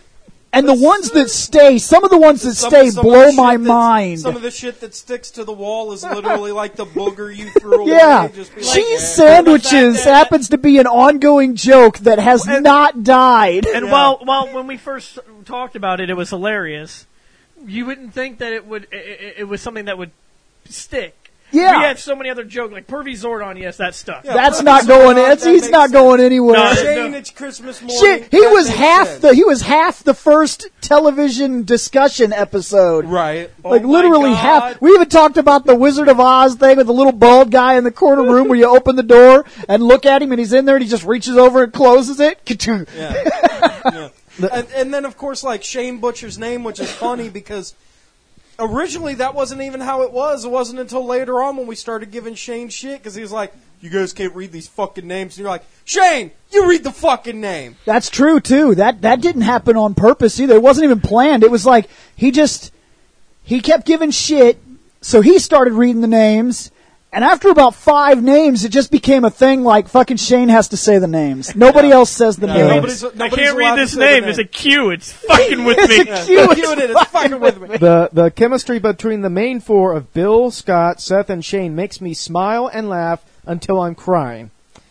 And the ones that stay, some of the ones that Some- stay some of blow the my shit that's- mind. Some of the shit that sticks to the wall is literally like the booger you threw away. Yeah, Just be like, cheese eh. sandwiches that- happens to be an ongoing joke that has not died. And Yeah. while while when we first talked about it, it was hilarious. You wouldn't think that it would. It, it, it was something that would stick. Yeah. We had so many other jokes like Pervy Zordon. Yes, that stuck. Yeah. That's Pervy not going. Zordon, That's, that he's makes not sense. going anywhere. No, Shane, it's Christmas morning. Shit, he That was makes half sense. the he was half the first television discussion episode. Right. Like Oh my literally God. half. We even talked about the Wizard of Oz thing with the little bald guy in the corner room where you open the door and look at him and he's in there and he just reaches over and closes it. Ka-choo. Yeah. yeah. And, and then, of course, like Shane Butcher's name, which is funny because originally that wasn't even how it was. It wasn't until later on when we started giving Shane shit because he was like, you guys can't read these fucking names. And you're like, Shane, you read the fucking name. That's true too. That that didn't happen on purpose either. It wasn't even planned. It was like he just he kept giving shit, so he started reading the names. And after about five names, it just became a thing like fucking Shane has to say the names. Nobody Yeah. else says the Yeah, names. nobody's- I nobody's can't allowed read to this say the name. It's a Q. It's fucking with me. Yeah, Q is Q it, it's fucking with me. The the chemistry between the main four of Bill, Scott, Seth, and Shane makes me smile and laugh until I'm crying.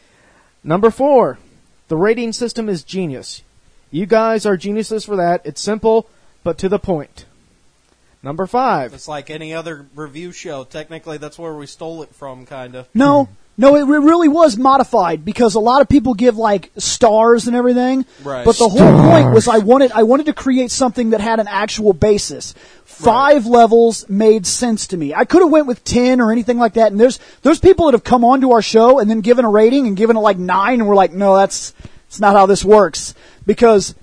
Number four, the rating system is genius. You guys are geniuses for that. It's simple, but to the point. Number five, It's like any other review show. Technically, that's where we stole it from, kind of. No, no, it re- really was modified because a lot of people give like stars and everything. Right. But the whole point was I wanted I wanted to create something that had an actual basis. Five levels made sense to me. I could have went with ten or anything like that. And there's there's people that have come onto our show and then given a rating and given it like nine, and we're like, no, that's that's not how this works because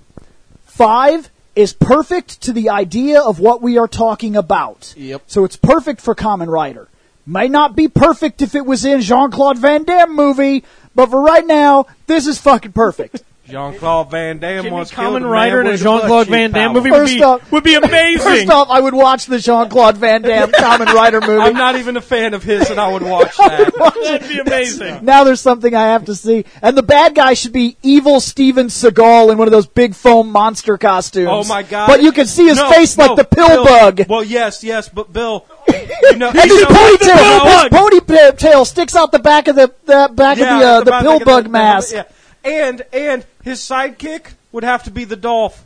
five is perfect to the idea of what we are talking about. Yep. So it's perfect for Kamen Rider. Might not be perfect if it was in Jean-Claude Van Damme movie, but for right now, this is fucking perfect. Jean-Claude Van Damme Give me once killed Kamen a Rider man and a with Jean-Claude butt Van cheek Damme power. movie would First be, off- would be amazing. First off, I would watch the Jean-Claude Van Damme Kamen Rider movie. I'm not even a fan of his, and I would watch that. That'd be amazing. Now there's something I have to see. And the bad guy should be evil Steven Seagal in one of those big foam monster costumes. Oh my God! But you can see his No, face no, like the pill Bill. bug. Well, yes, yes, but Bill, you know, And his you know- ponytail, his Bill- ponytail sticks out the back of the, the back Yeah, of the, uh, the the back pill of the- bug the- mask. Yeah. And and his sidekick would have to be the Dolph.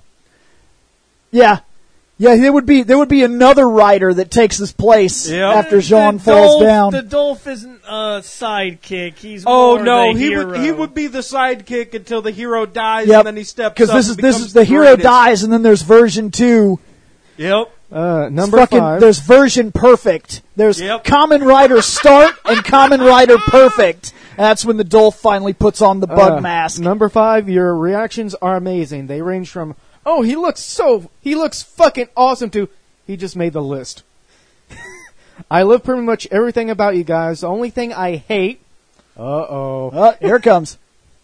Yeah. Yeah, there would be there would be another rider that takes his place Yep. after Jean the falls Dolph, down. The Dolph isn't a sidekick. He's Oh more no, the he hero. would he would be the sidekick until the hero dies, Yep. and then he steps Because up this and is this becomes is the hero greatest. dies, and then there's version two. Yep. uh, It's number fucking, five. There's version perfect. There's Yep. Kamen Rider start and Kamen Rider perfect. And that's when the Dolph finally puts on the bug Uh, mask. Number five, your reactions are amazing. They range from, oh, he looks so, he looks fucking awesome to, he just made the list. I love pretty much everything about you guys. The only thing I hate, uh-oh, Oh, here it comes.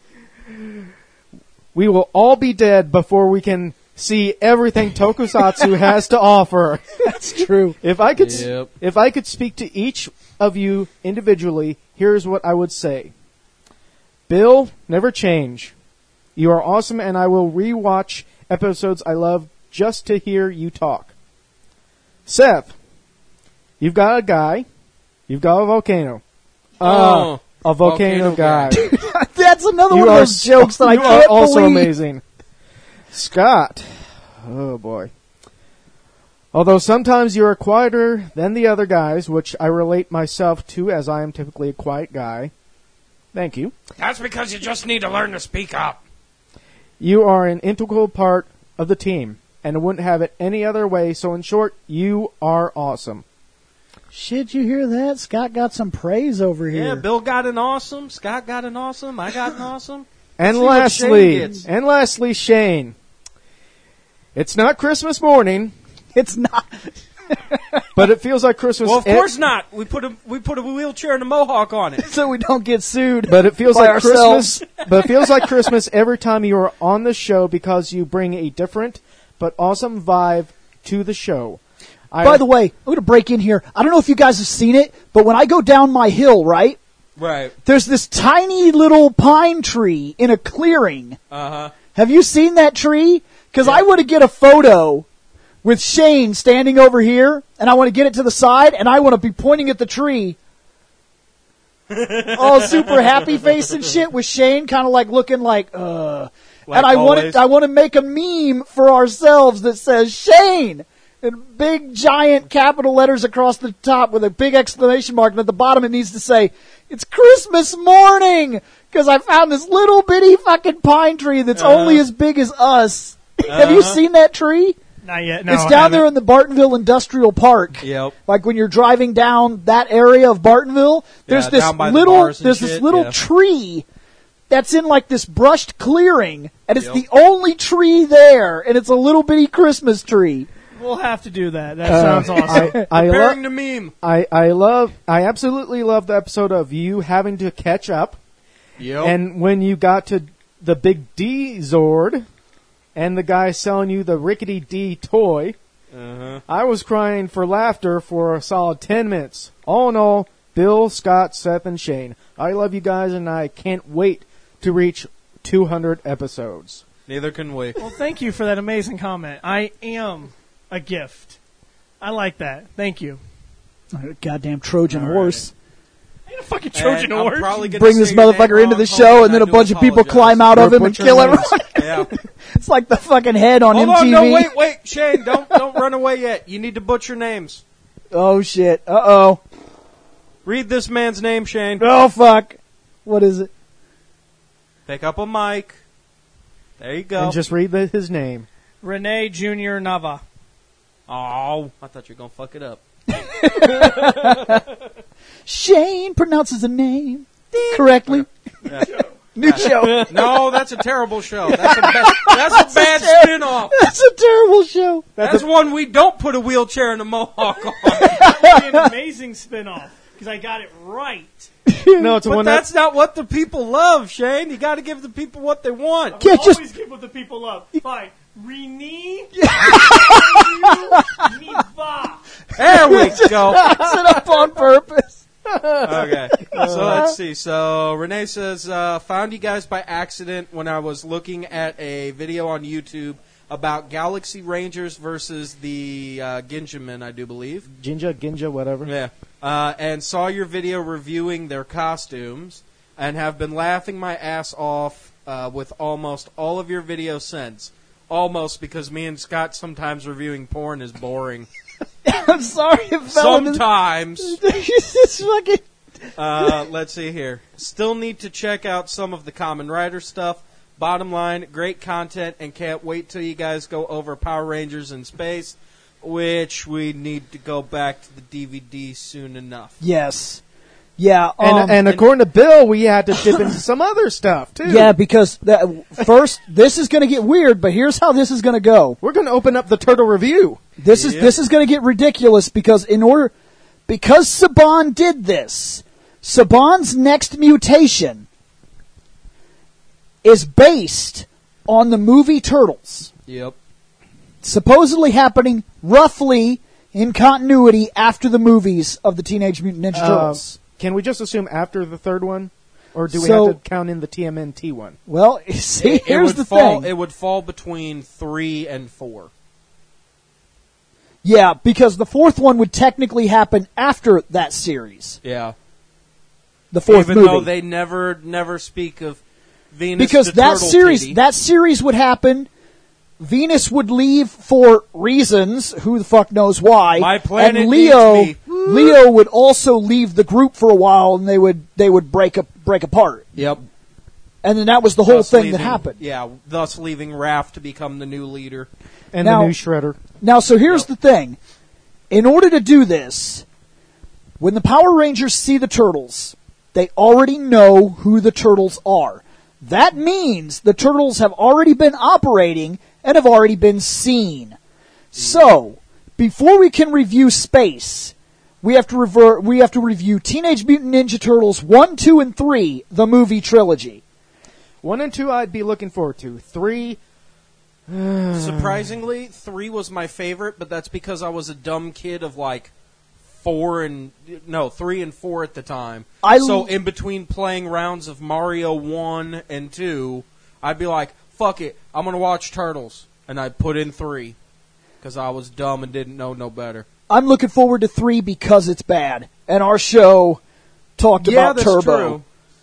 we will all be dead before we can see everything Tokusatsu has to offer. That's true. If I could, s- Yep. if I could speak to each of you individually, here's what I would say. Bill, never change. You are awesome, and I will rewatch episodes I love just to hear you talk. Seth, you've got a guy. You've got a volcano. Uh, Oh, a volcano, volcano guy. guy. That's another You one of are those jokes that I you can't are also believe. amazing. Scott. Oh, boy. Although sometimes you are quieter than the other guys, which I relate myself to as I am typically a quiet guy. Thank you. That's because you just need to learn to speak up. You are an integral part of the team, and I wouldn't have it any other way, so in short, you are awesome. Shit, you hear that? Scott got some praise over here. Yeah, Bill got an awesome. Scott got an awesome. I got an awesome. And See what lastly, Shane gets. and lastly, Shane. It's not Christmas morning, It's not. but it feels like Christmas. Well, of e- course not. We put a we put a wheelchair and a mohawk on it. So we don't get sued. But it feels by like ourselves. Christmas. But it feels like Christmas every time you are on the show because you bring a different but awesome vibe to the show. I, By the way, I'm going to break in here. I don't know if you guys have seen it, but when I go down my hill, right, Right. there's this tiny little pine tree in a clearing. Uh huh. Have you seen that tree? Because I want to get a photo with Shane standing over here, and I want to get it to the side, and I want to be pointing at the tree. All super happy face and shit with Shane kind of like looking like, uh. Like and I want always. to, I want to make a meme for ourselves that says Shane in big giant capital letters across the top with a big exclamation mark, and at the bottom it needs to say, "It's Christmas morning!" Because I found this little bitty fucking pine tree that's Uh-huh. only as big as us. Have you Uh-huh. seen that tree? Not yet. No, it's I down there haven't. in the Bartonville Industrial Park. Yep. Like when you're driving down that area of Bartonville, there's Yeah, this down by the little bars and there's this shit, little yeah. tree that's in like this brushed clearing, and it's Yep. the only tree there, and it's a little bitty Christmas tree. We'll have to do that. That uh, sounds awesome. I, I, Preparing lo- the meme. I, I love. I absolutely love the episode of you having to catch up. Yep. And when you got to the Big D Zord and the guy selling you the Rickety D toy, uh-huh. I was crying for laughter for a solid ten minutes. All in all, Bill, Scott, Seth, and Shane. I love you guys, and I can't wait to reach two hundred episodes. Neither can we. Well, thank you for that amazing comment. I am a gift. I like that. Thank you. Goddamn Trojan All horse. I ain't a fucking Trojan And I'm horse. probably gonna Bring say this your name motherfucker into wrong, the Colin, show, and then I a do bunch of people apologize. climb out of him and Butcher kill names. everyone. Yeah. It's like the fucking head on Hold M T V. on, no, wait, wait, Shane, don't don't run away yet. You need to butcher names. Oh shit. Uh oh. Read this man's name, Shane. Oh fuck. What is it? Pick up a mic. There you go. And just read the, his name. Rene Junior Nava. Oh, I thought you were gonna fuck it up. Shane pronounces a name correctly. Yeah. New show. No, that's a terrible show. That's a, ba- that's a bad ter- spin-off. That's a terrible show. That's one we don't put a wheelchair and a mohawk on. That would be an amazing spinoff because I got it right. No, it's a But one that's not what the people love, Shane. You got to give the people what they want. Can't just Always give what the people love. Fine. Rene Niva. There we go. pass it up on purpose. Okay, so let's see. So Renee says, uh, found you guys by accident when I was looking at a video on YouTube about Galaxy Rangers versus the uh, Ginjamin, I do believe. Ginja, Ginja, whatever. Yeah. Uh, and saw your video reviewing their costumes and have been laughing my ass off uh, with almost all of your videos since. Almost, because me and Scott sometimes reviewing porn is boring. I'm sorry it fell into Sometimes. this fucking Uh, let's see here. Still need to check out some of the Common Rider stuff. Bottom line, great content, and can't wait till you guys go over Power Rangers in space, which we need to go back to the D V D soon enough. Yes. Yeah. And, um, and according to Bill, we had to dip into some other stuff, too. yeah, because that, first, this is going to get weird, but here's how this is going to go. We're going to open up the Turtle Review. This is Yeah. this is going to get ridiculous because in order because Saban did this, Saban's next mutation is based on the movie Turtles, Yep. supposedly happening roughly in continuity after the movies of the Teenage Mutant Ninja Uh, Turtles. Can we just assume after the third one? Or do we So- have to count in the T M N T one? Well, see, It- it here's would the fall, thing. It would fall between three and four. Yeah, because the fourth one would technically happen after that series. Yeah. The fourth Even movie. though they never never speak of Venus because the that turtle series titty. that series would happen. Venus would leave for reasons, who the fuck knows why. My planet and Leo needs me. Leo would also leave the group for a while and they would they would break up break apart. Yep. And then that was the whole Thus thing leaving- that happened. Yeah, thus leaving Raph to become the new leader. And Now- the new Shredder. Now, so here's Yep. the thing. In order to do this, when the Power Rangers see the Turtles, they already know who the Turtles are. That means the Turtles have already been operating and have already been seen. So, before we can review Space, we have to revert, we have to review Teenage Mutant Ninja Turtles one, two, and three, the movie trilogy. One and two I'd be looking forward to. Three, Surprisingly, three was my favorite, but that's because I was a dumb kid of like four and no three and four at the time. I so l- in between playing rounds of Mario one and two, I'd be like, "Fuck it, I'm gonna watch Turtles," and I'd put in three because I was dumb and didn't know no better. I'm looking forward to three because it's bad. And our show talked yeah, about that's Turbo. true.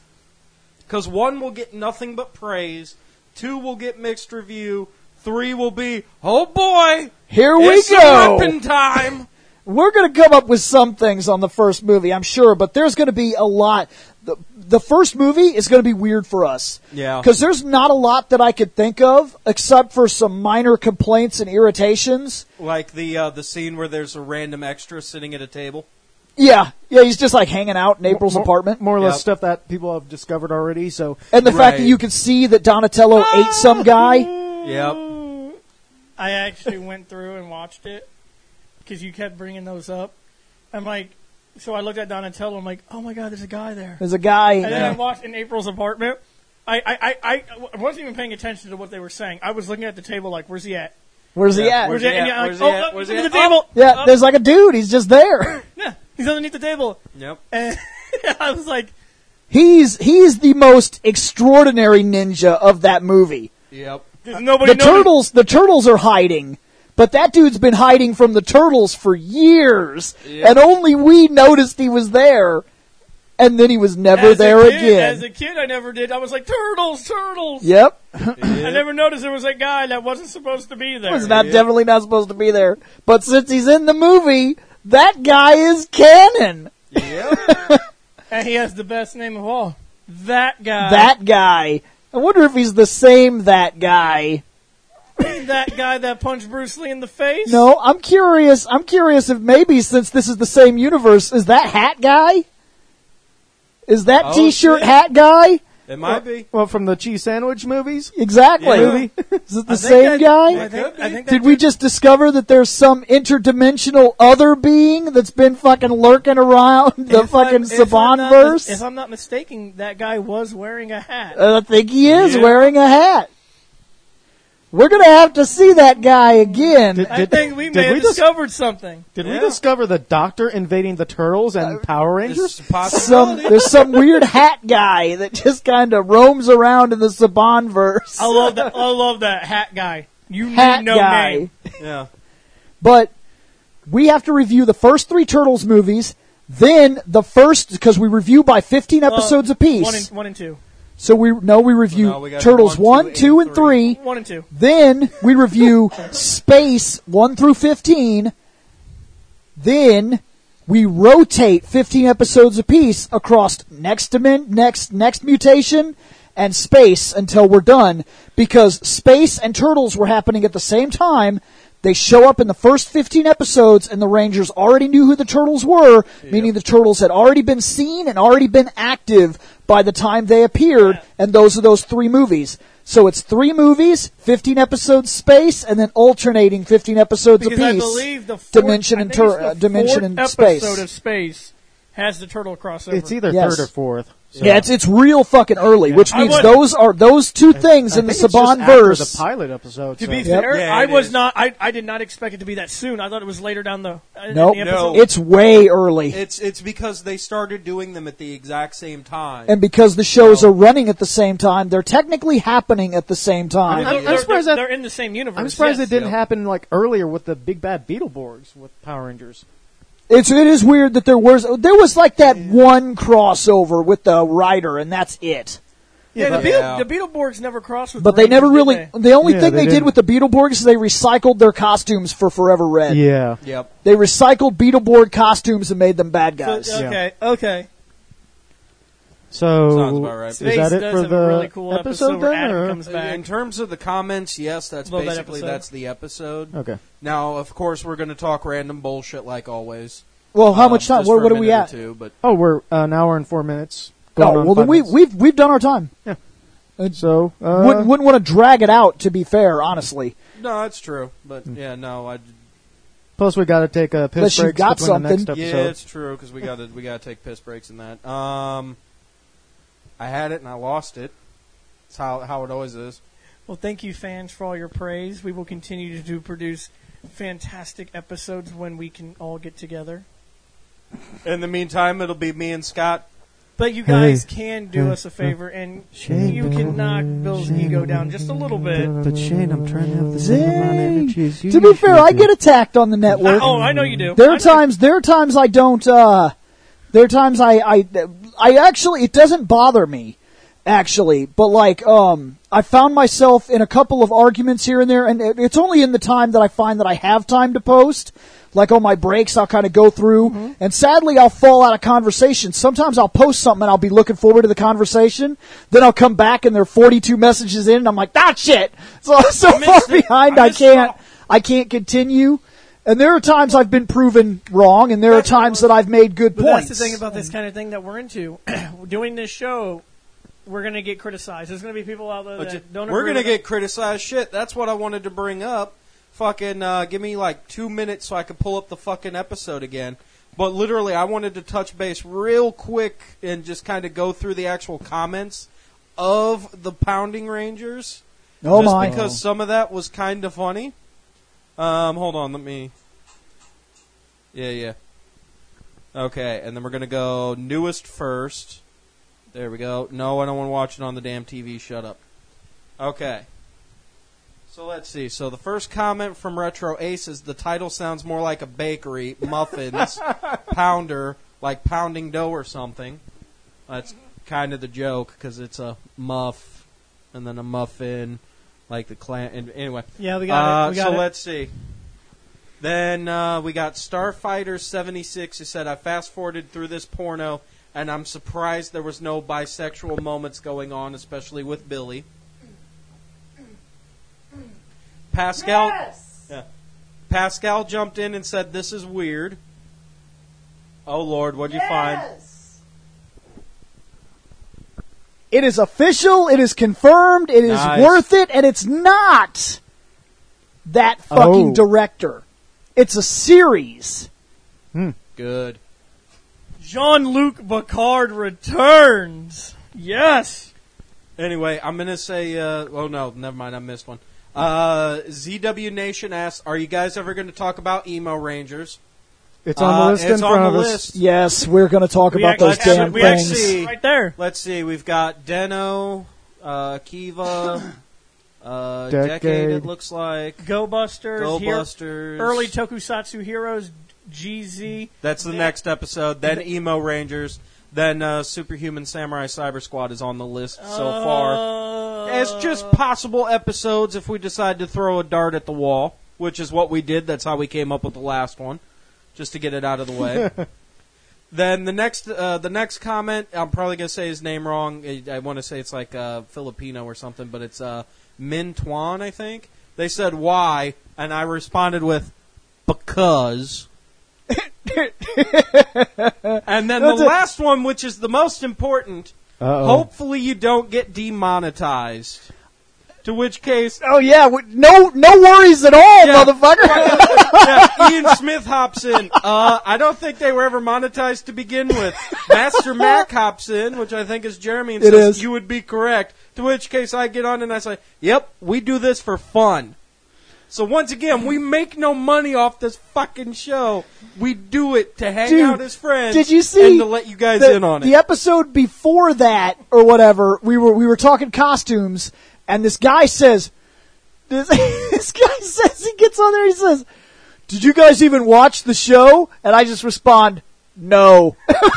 Because one will get nothing but praise, two will get mixed review, three will be, oh boy, Here we it's go. weapon time. We're going to come up with some things on the first movie, I'm sure, but there's going to be a lot. The, the first movie is going to be weird for us. Yeah. Because there's not a lot that I could think of, except for some minor complaints and irritations. Like the uh, the scene where there's a random extra sitting at a table. Yeah, yeah, he's just like hanging out in April's more, apartment. More or less Yep. stuff that people have discovered already. So And the fact that Right. you could see that Donatello ate some guy. Yep. I actually went through and watched it because you kept bringing those up. I'm like, so I looked at Donatello. I'm like, oh my god, there's a guy there. There's a guy. And then I Yeah. watched in April's apartment. I, I, I, I I wasn't even paying attention to what they were saying. I was looking at the table like, where's he at? Where's he Yeah, at? where's he he at? at? And you're Where's like, he oh, at? look, Where's look he at at? the table. Yeah, Oh, there's like a dude. He's just there. yeah, he's underneath the table. Yep. And I was like, He's he's the most extraordinary ninja of that movie. Yep. there's nobody. The knows- turtles, the turtles are hiding, but that dude's been hiding from the turtles for years, Yeah. and only we noticed he was there, and then he was never as a there kid- again. As a kid, I never did. I was like, turtles, turtles. Yep, I never noticed there was a guy that wasn't supposed to be there. was not Yeah. definitely not supposed to be there. But since he's in the movie, that guy is canon. Yep. And he has the best name of all. That guy. That guy. I wonder if he's the same that guy. that guy that punched Bruce Lee in the face. No, I'm curious. I'm curious if maybe since this is the same universe, is that hat guy? Is that Oh, T-shirt shit. hat guy? It might be. well, from the cheese sandwich movies. Exactly. Yeah. Movie. Is it the I think same that- guy? I think, I think that Did we dude- just discover that there's some interdimensional other being that's been fucking lurking around the if I'm- fucking if I'm not mis- Saban-verse? If I'm not mistaken, that guy was wearing a hat. I think he is Yeah. wearing a hat. We're gonna have to see that guy again. Did- I think we did may have we dis- discovered something. Did we Yeah. discover the Doctor invading the Turtles and Power Rangers? It's a some possibility. there's some weird hat guy that just kind of roams around in the Saban-verse. I love that. I love that hat guy. You Hat need no guy. name. Yeah. But we have to review the first three Turtles movies, then the first, because we review by fifteen episodes Uh, apiece. One and, one and two. So we no, we review No, we gotta Turtles do one, one, two, two, and and three. One and two. Then we review Space one through fifteen. Then we rotate fifteen episodes apiece across next dimen- next next mutation and Space until we're done, because Space and Turtles were happening at the same time. They show up in the first fifteen episodes, and the Rangers already knew who the Turtles were, meaning the Turtles had already been seen and already been active by the time they appeared, and those are those three movies. So it's three movies, fifteen episodes Space, and then alternating fifteen episodes Because I apiece. believe the fourth, Dimension I and think it's tur- the uh, Dimension fourth and Space. episode of Space has the turtle crossover. It's either Yes. third or fourth. So- Yeah, it's it's real fucking early, which I means would- those are those two things I in the think it's Saban just after verse. the pilot episode. To so- be Yep. fair, Yeah, I it was is. not. I, I did not expect it to be that soon. I thought it was later down the. in Nope, the episode. No. It's way early. It's it's because they started doing them at the exact same time. And because the shows are running at the same time, they're technically happening at the same time. They're, I'm- I'm they're- surprised they're, that- they're in the same universe. I'm surprised yes. it didn't Yep. happen like earlier with the big bad Beetleborgs with Power Rangers. It's it is weird that there was there was like that one crossover with the Rider, and that's it. Yeah, the, but- Beetle, Yeah. the Beetleborgs never crossed with. But the they never Rangers, really. did they? The only Yeah, thing they they, did didn't. with the Beetleborgs is they recycled their costumes for Forever Red. Yeah. Yep. They recycled Beetleborg costumes and made them bad So- guys. okay, okay. So Sounds about right. is Space that it does for have the a really cool episode, episode where then? Adam or- comes back. In terms of the comments, yes, that's Love that basically episode. that's the episode. Okay. Now, of course, we're going to talk random bullshit like always. Well, how Um, much time? just What, for what a are we minute or at? two, but Oh, we're an hour and four minutes. Oh, Going on well then five we minutes. we've we've done our time. So uh, wouldn't wouldn't want to drag it out. To be fair, honestly. no, that's true. But yeah, no, I. plus we got to take a piss Unless you've break got between the next something. episode. Yeah, it's true because we got to we got to take piss breaks in that. Um, I had it and I lost it. It's how how it always is. Well, thank you, fans, for all your praise. We will continue to do, produce fantastic episodes when we can all get together. In the meantime, it'll be me and Scott. But you guys Hey. can do Hey. us a favor, and Shane. you can knock Bill's ego down just a little bit. But Shane, I'm trying to have the same amount of energy energy as you To be fair, I get attacked on the network. oh, I know you do. There I are know- times. There are times I don't. Uh, there are times I, I, I actually. It doesn't bother me, actually. But like, um, I found myself in a couple of arguments here and there, and it- it's only in the time that I find that I have time to post. Like on my breaks, I'll kind of go through, Mm-hmm. and sadly, I'll fall out of conversation. Sometimes I'll post something and I'll be looking forward to the conversation. Then I'll come back and there are forty-two messages in, and I'm like, ah, shit! So I'm so I far missed it. behind, I I missed can't. it. I can't continue. And there are times I've been proven wrong, and there are times that I've made good But points. that's the thing about this kind of thing that we're into. Doing this show, we're going to get criticized. There's going to be people out there that don't We're agree gonna with get criticized. Shit, that's what I wanted to bring up. Fucking uh, give me like two minutes so I could pull up the fucking episode again. But literally, I wanted to touch base real quick and just kind of go through the actual comments of the Pounding Rangers. oh just my! because some of that was kind of funny. Um, hold on, let me. Yeah, yeah. Okay, and then we're gonna go newest first. There we go. No, I don't want to watch it on the damn T V. Shut up. Okay. So let's see. So the first comment from Retro Ace is the title sounds more like a bakery, muffins, pounder, like pounding dough or something. That's kind of the joke because it's a muff and then a muffin, like the clan. And anyway, Yeah, we got uh, it. We got so it. let's see. Then uh, we got Starfighter seventy-six who said, I fast forwarded through this porno and I'm surprised there was no bisexual moments going on, especially with Billy. Pascal yeah. Pascal jumped in and said, this is weird. Oh, Lord, what'd you find? It is official. It is confirmed. It is Nice. worth it, and it's not that fucking Oh. director. It's a series. Good. Jean-Luc Picard returns. Yes. Anyway, I'm going to say, uh, oh no, never mind, I missed one. Uh, Z W Nation asks, are you guys ever going to talk about Emo Rangers? It's on the Uh, list it's in on front the of us. list. Yes, we're going to talk We about actually those have damn it- we things. actually- Right there. Let's see, we've got Deno, uh, Kiva, uh, Decade. Decade, it looks like. Go Busters. Go Hero- Busters. Early Tokusatsu Heroes. G Z. That's the next episode. Then Emo Rangers. Then uh, Superhuman Samurai Cyber Squad is on the list so far. Uh, It's just possible episodes if we decide to throw a dart at the wall, which is what we did. That's how we came up with the last one, just to get it out of the way. Then the next, uh, the next comment, I'm probably gonna say his name wrong. I, I want to say it's like uh, Filipino or something, but it's uh, Min Tuan, I think. They said why, and I responded with because. And then the That's a- last one, which is the most important. Uh-oh. Hopefully you don't get demonetized. To which case, Oh yeah, w- no no worries at all, Yeah. motherfucker. yeah, Ian Smith hops in. Uh, I don't think they were ever monetized to begin with. Master Mac hops in, which I think is Jeremy, and It says is. you would be correct. To which case I get on and I say, "Yep, we do this for fun." So once again, we make no money off this fucking show. We do it to hang Dude, out as friends. did you see and to let you guys the, in on it? the episode before that or whatever? We were we were talking costumes, and this guy says, this, this guy says he gets on there. He says, "Did you guys even watch the show?" And I just respond, "No."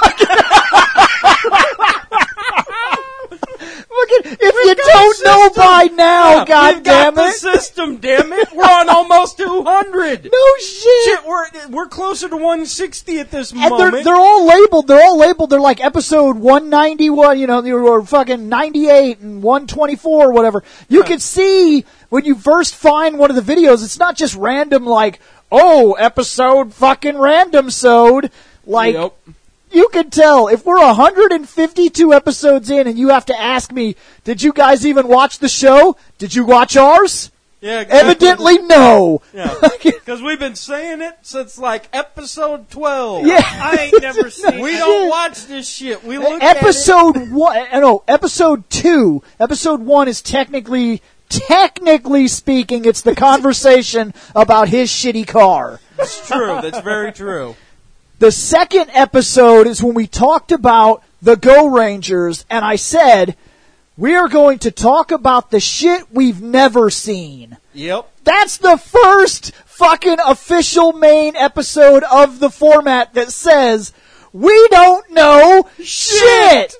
Look at, if you don't know by now, Yeah, God we've got damn the it! system, damn it. We're on almost two hundred. No shit. Shit, we're we're closer to one sixty at this And moment. they're, they're all labeled. They're all labeled. They're like episode one ninety-one, you know, or fucking ninety-eight and one twenty-four or whatever. You can see when you first find one of the videos, it's not just random like, oh, episode fucking random-sode. Like, Yep. you can tell if we're one hundred fifty-two episodes in and you have to ask me, did you guys even watch the show? Did you watch ours? Yeah, exactly. Evidently, no. Yeah, because we've been saying it since like episode twelve. Yeah. I ain't never seen. We Shit. don't watch this shit. We look Episode one, uh, no, episode two. Episode one is technically, technically speaking, it's the conversation about his shitty car. at it. It's true. That's very true. The second episode is when we talked about the Go Rangers, and I said, we are going to talk about the shit we've never seen. Yep. That's the first fucking official main episode of the format that says, we don't know shit!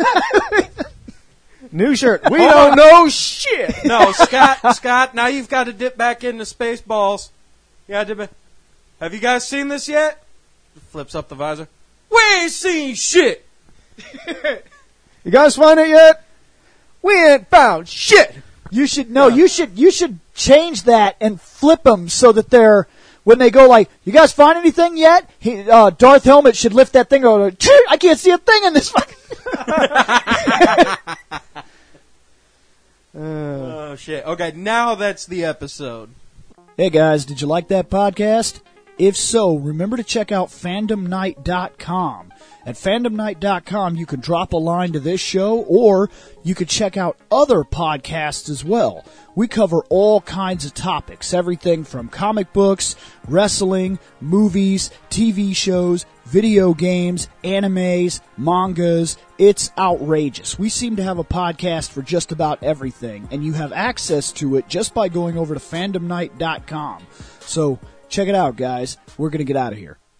New shirt. We don't know shit. No, Scott. Scott. Now you've got to dip back into Spaceballs. You got to dip. Have you guys seen this yet? Flips up the visor. We ain't seen shit. You guys find it yet? We ain't found shit. You should no. Yeah. You should you should change that and flip them so that they're when they go like, you guys find anything yet? He, uh, Darth Helmet should lift that thing. Go, I can't see a thing in this. Fucking Uh, Oh shit. Okay, now that's the episode. Hey guys, did you like that podcast? If so, remember to check out fandom night dot com. At fandom night dot com, you can drop a line to this show, or you can check out other podcasts as well. We cover all kinds of topics, everything from comic books, wrestling, movies, T V shows, video games, animes, mangas. It's outrageous. We seem to have a podcast for just about everything, and you have access to it just by going over to fandom night dot com. So, check it out, guys. We're going to get out of here.